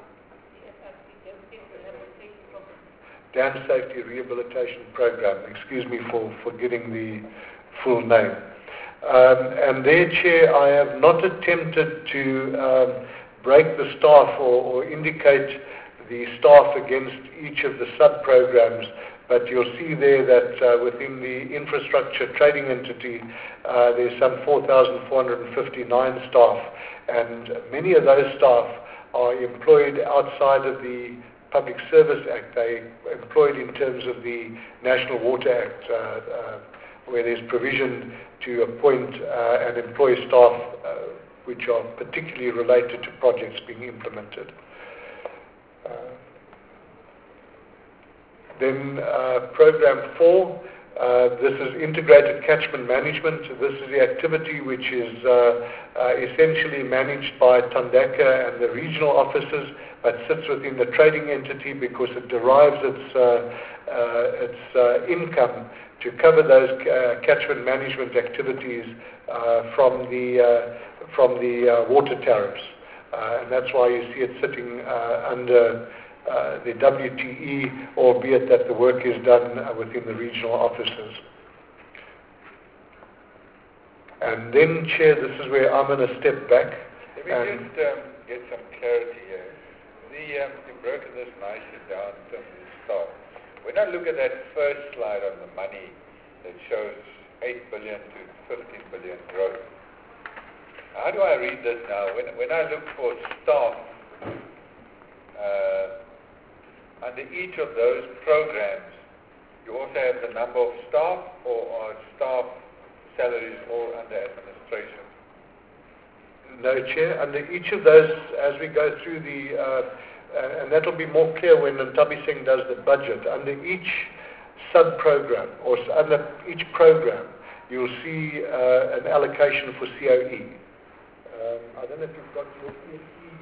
Dam Safety Rehabilitation Program. Excuse me for forgetting the full name. Um, and there, Chair, I have not attempted to um, break the staff or, or indicate the staff against each of the sub-programs, but you'll see there that uh, within the infrastructure trading entity, uh, there's some four thousand four hundred fifty-nine staff, and many of those staff are employed outside of the Public Service Act. They employed in terms of the National Water Act, uh, uh, where there's provision to appoint uh, and employ staff uh, which are particularly related to projects being implemented. Uh, then uh, program four, uh, this is integrated catchment management. This is the activity which is uh, uh, essentially managed by Tandaka and the regional offices, but sits within the trading entity because it derives its, uh, uh, its uh, income to cover those uh, catchment management activities uh, from the, uh, from the uh, water tariffs. Uh, and that's why you see it sitting uh, under uh, the W T E, albeit that the work is done uh, within the regional offices. And then, Chair, this is where I'm going to step back. Let me just um, get some clarity here. The, um, you've broken this nicely down in terms of the start. When I look at that first slide on the money that shows eight billion to fifteen billion growth, how do I read this now? When, when I look for staff, uh, under each of those programs, you also have the number of staff, or are staff salaries all under administration? No, Chair. Under each of those, as we go through the, uh, and that will be more clear when Ntabi Singh does the budget, under each sub-program, or under each program, you'll see uh, an allocation for C O E. Um, I don't know if you've got your E S E.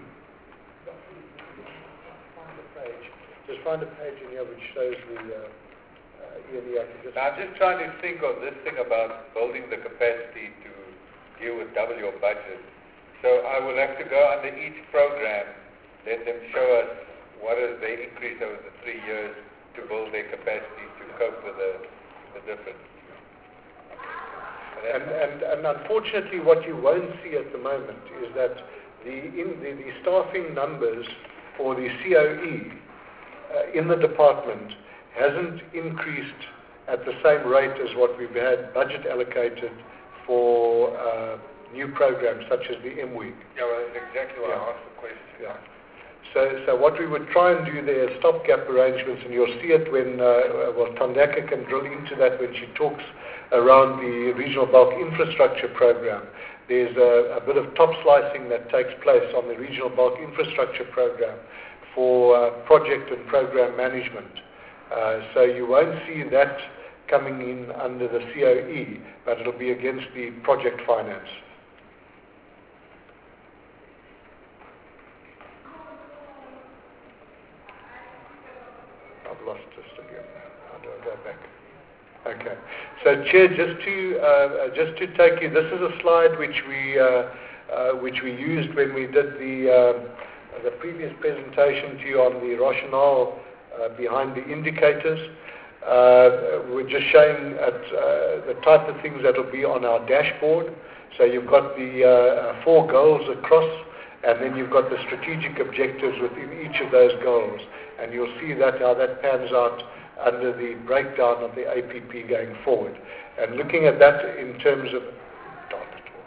Find a page. Just find a page in here which shows the uh, uh, E and E. I can just now, I'm just trying to think of this thing about building the capacity to deal with double your budget. So I will have to go under each program, let them show us what is the increase over the three years to build their capacity to cope with the, the difference. And, and, and unfortunately, what you won't see at the moment is that the, in the, the staffing numbers for the C O E uh, in the department hasn't increased at the same rate as what we've had budget allocated for uh, new programs such as the M WIG. Yeah, well, that's exactly why yeah. I asked the question. Yeah. So, so what we would try and do there is stopgap arrangements, and you'll see it when, uh, well, Tandaka can drill into that when she talks around the regional bulk infrastructure program. There's a, a bit of top slicing that takes place on the regional bulk infrastructure program for uh, project and program management. Uh, so you won't see that coming in under the C O E, but it'll be against the project finance. I've lost just again. How do I go back? Okay. So, Chair, just to uh, just to take you, this is a slide which we uh, uh, which we used when we did the uh, the previous presentation to you on the rationale uh, behind the indicators. Uh, we're just showing at, uh, the type of things that will be on our dashboard. So you've got the uh, four goals across, and then you've got the strategic objectives within each of those goals. And you'll see that how that pans out under the breakdown of the A P P going forward. And looking at that in terms of... I'll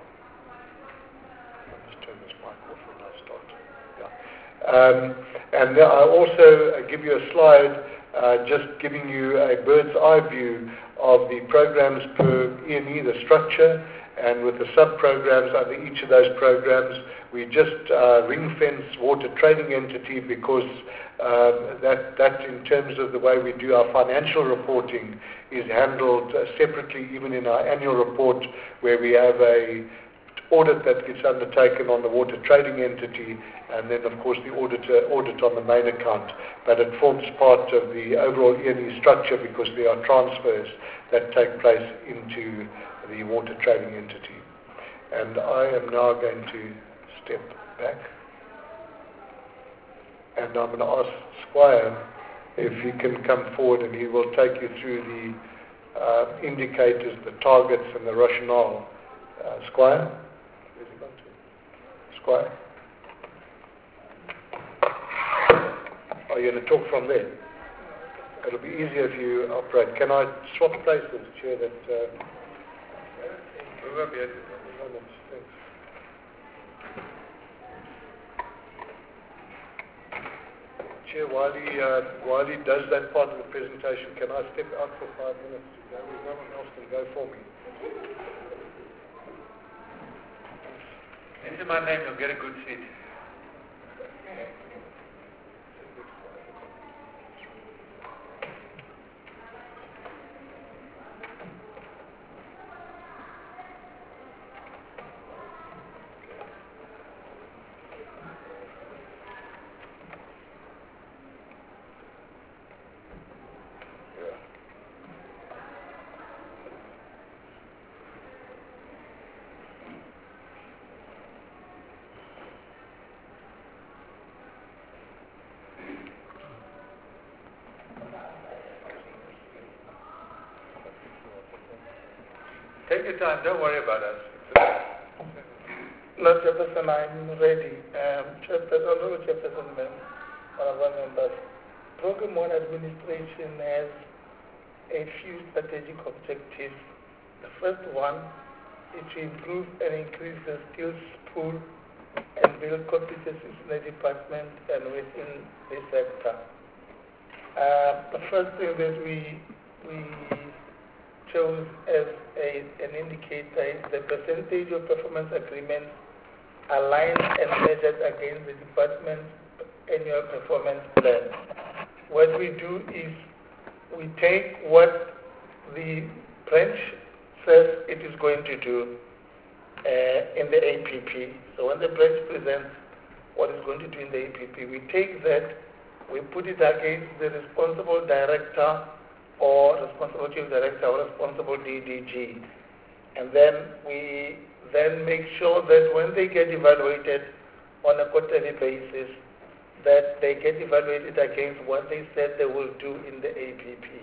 just turn this mic off when I start. Yeah. Um, and I'll also uh, give you a slide uh, just giving you a bird's eye view of the programs per E and E, the structure, and with the sub-programs under each of those programs. We just uh, ring-fence water trading entity because uh, that, that in terms of the way we do our financial reporting is handled uh, separately, even in our annual report, where we have a audit that gets undertaken on the water trading entity, and then of course the auditor audit on the main account. But it forms part of the overall E and E structure because there are transfers that take place into the water trading entity. And I am now going to step back, and I'm going to ask Squire if he can come forward, and he will take you through the uh, indicators, the targets, and the rationale. Uh, Squire? Where's he gone to? Squire? Are you going to talk from there? It'll be easier if you operate. Can I swap places, Chair? That uh, Move up here. Thanks. Chair, while he, uh, while he does that part of the presentation, can I step out for five minutes to go? No one else can go for me. Enter my name, you'll get a good seat. Take your time, don't worry about us. No, Chairperson, I'm ready. Um, Chairperson, Honorable Chairperson, honorable members, Program one Administration has a few strategic objectives. The first one is to improve and increase the skills pool and build competencies in the department and within the sector. Uh, the first thing that we we chose as a, an indicator is the percentage of performance agreements aligned and measured against the department's annual performance plan. What we do is we take what the branch says it is going to do uh, in the A P P. So when the branch presents what it's going to do in the A P P, we take that, we put it against the responsible director or responsible chief director or responsible D D G. And then we then make sure that when they get evaluated on a quarterly basis, that they get evaluated against what they said they will do in the A P P.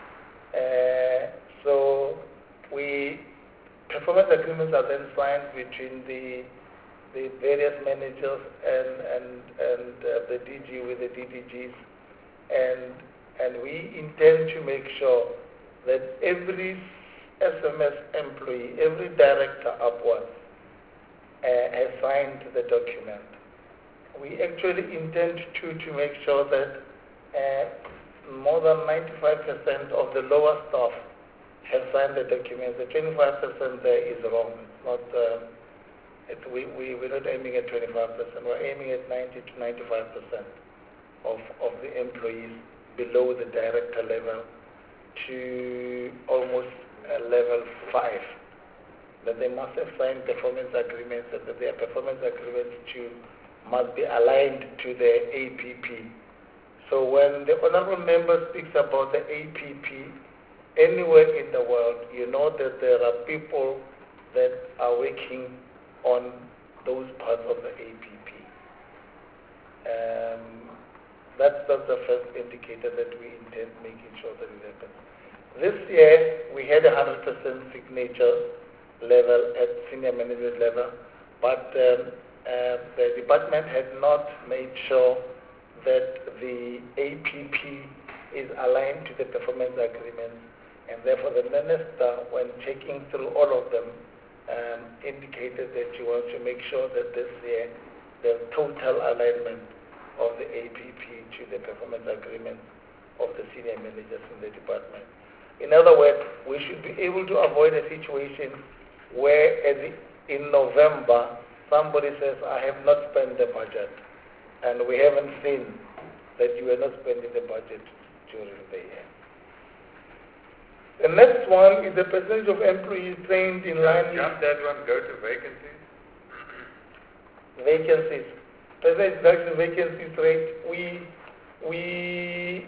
Uh, so we, performance agreements are then signed between the the various managers and, and, and uh, the D G with the D D Gs, and And we intend to make sure that every S M S employee, every director upwards, uh, has signed the document. We actually intend to, to make sure that uh, more than ninety-five percent of the lower staff have signed the document. The twenty-five percent there is wrong. It's not, uh, it, we, we, we're not aiming at twenty-five percent. We're aiming at ninety to ninety-five percent of, of the employees below the director level to almost uh, level five, that they must have signed performance agreements, that their performance agreements to, must be aligned to the A P P. So when the honorable member speaks about the A P P, anywhere in the world, you know that there are people that are working on those parts of the A P P. Um, That's, that's the first indicator that we intend making sure that it happens. This year, we had a one hundred percent signature level at senior management level, but um, uh, the department had not made sure that the A P P is aligned to the performance agreement, and therefore the minister, when checking through all of them, um, indicated that she wants to make sure that this year there's total alignment of the A P P to the performance agreement of the senior managers in the department. In other words, we should be able to avoid a situation where at the, in November somebody says, I have not spent the budget, and we haven't seen that you are not spending the budget during the year. The next one is the percentage of employees trained in line with... Jump that one, go to vacancies. Vacancies. Percentage reduction vacancies rate, we, we,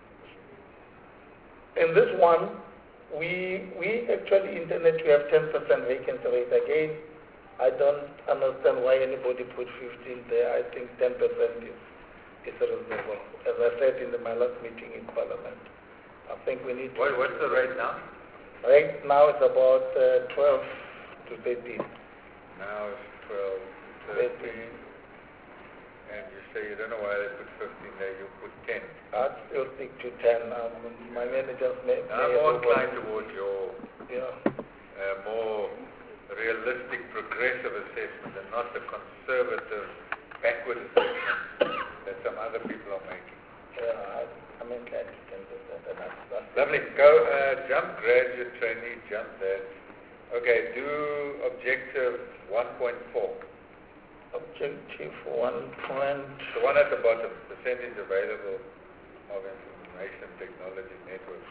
in this one, we, we actually intended to have ten percent vacancy rate. Again, I don't understand why anybody put fifteen there. I think ten percent is, is reasonable. As I said in the, my last meeting in Parliament, I think we need to... What, what's the rate now? Right now it's about uh, twelve to thirteen. Now it's twelve to thirteen. And you say you don't know why they put fifteen there, you put ten. I'd still stick to ten. Um, my managers may... I'm more inclined towards your yeah. uh, more realistic, progressive assessment and not the conservative, backward assessment that some other people are making. Uh, I'm inclined to ten percent. And that's, that's Lovely. Go, uh, jump, graduate trainee, jump that. Okay, do objective one point four. Objective one point... The one at the bottom, percentage available of information technology networks.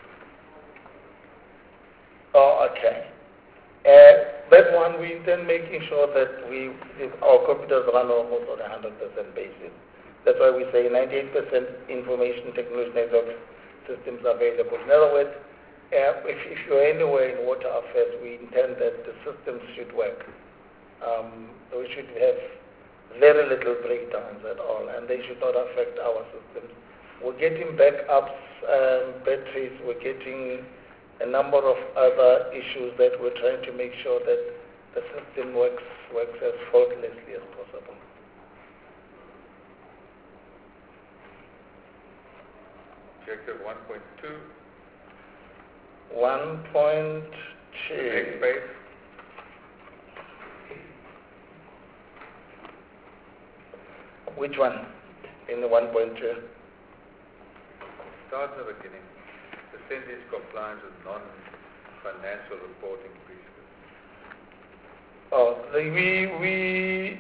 Oh, okay. Uh, that one, we intend making sure that we, if our computers run almost on a one hundred percent basis. That's why we say ninety-eight percent information technology network systems available. In other words, uh, if, if you're anywhere in water affairs, we intend that the systems should work. Um, we should have very little breakdowns at all, and they should not affect our systems. We're getting backups, um, batteries, we're getting a number of other issues that we're trying to make sure that the system works works as faultlessly as possible. Objective one point two. one point two. Next page. Which one? In the one point two? Start at the beginning. Percentage compliance with non-financial reporting principles. Oh, the, we we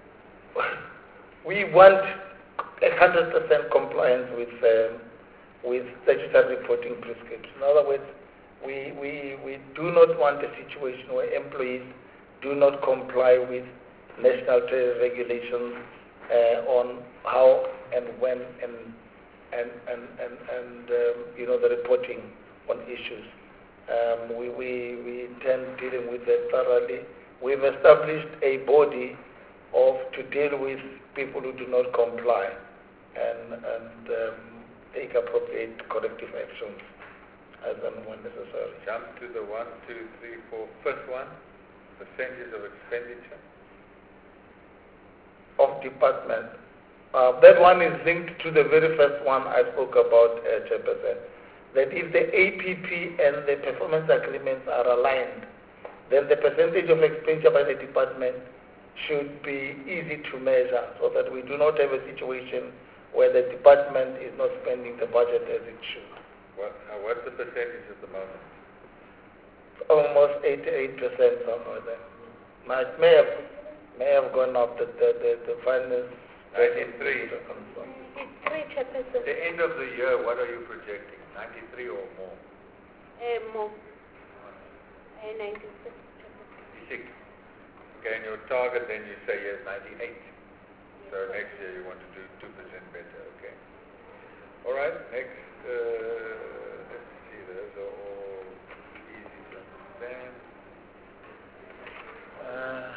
we want a hundred percent compliance with um, with statutory reporting prescriptions. In other words, we, we we do not want a situation where employees do not comply with national trade regulations uh, on how and when and and and and, and um, you know, the reporting on issues. Um, we, we we intend dealing with that thoroughly. We've established a body of to deal with people who do not comply and and um, take appropriate corrective actions as and when necessary. Jump to the one, two, three, four, fifth one. Percentage of expenditure. Of department. Uh, that one is linked to the very first one I spoke about, uh, Chairperson. That if the A P P and the performance agreements are aligned, then the percentage of expenditure by the department should be easy to measure so that we do not have a situation where the department is not spending the budget as it should. What, uh, what's the percentage at the moment? Almost eighty-eight percent somewhere there. Now it may have, may have gone up the, the, the, the finance. ninety-three. ninety-three, Chairperson. The end of the year, what are you projecting? ninety-three or more? Uh, more. Uh, ninety-six. ninety-six. Okay, and your target then you say is ninety-eight. So next year you want to do two percent better, okay. All right, next, uh, let's see, those are all easy to understand. Uh,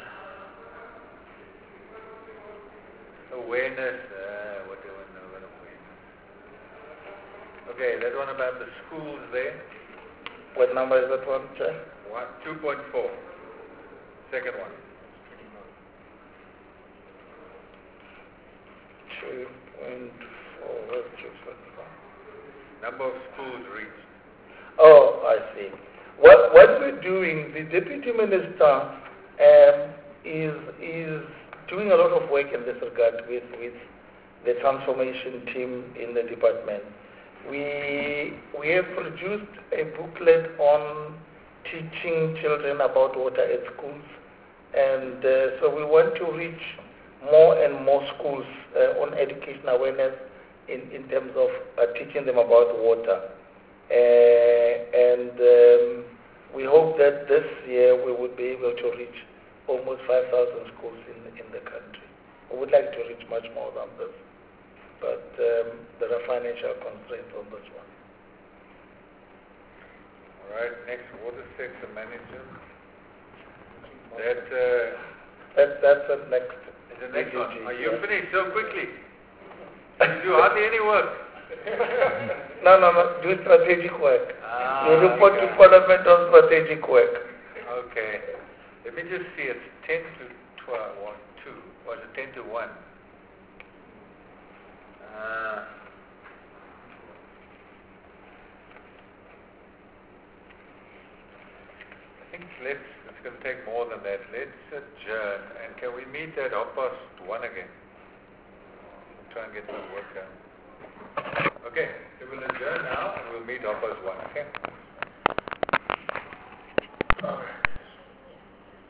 awareness, uh, what do I know about awareness? Okay, that one about the schools there. What number is that one, Chair? One, two point four. Second one. two point four, where's two point four? Number of schools reached. Oh, I see. What what we're doing, the Deputy Minister um, is is doing a lot of work in this regard with, with the transformation team in the department. We we have produced a booklet on teaching children about water at schools, and uh, so we want to reach more and more schools uh, on education awareness in, in terms of uh, teaching them about water. Uh, and um, we hope that this year we would be able to reach almost five thousand schools in, in the country. We would like to reach much more than this, but um, there are financial constraints on this one. All right, next, water sector manager. That, uh, that, that's the next. is the next one. Are you yeah. finished so quickly? You do hardly any work. No, no, no, do strategic work. Ah, you report okay. to Parliament on strategic work. Okay. Let me just see, it's ten to twelve, one, two, or is it ten to one? Uh, I think let's, it's going to take more than that. Let's adjourn, and can we meet at half past one again? Try and get some work done. Okay, we will adjourn now and we'll meet half past one, okay?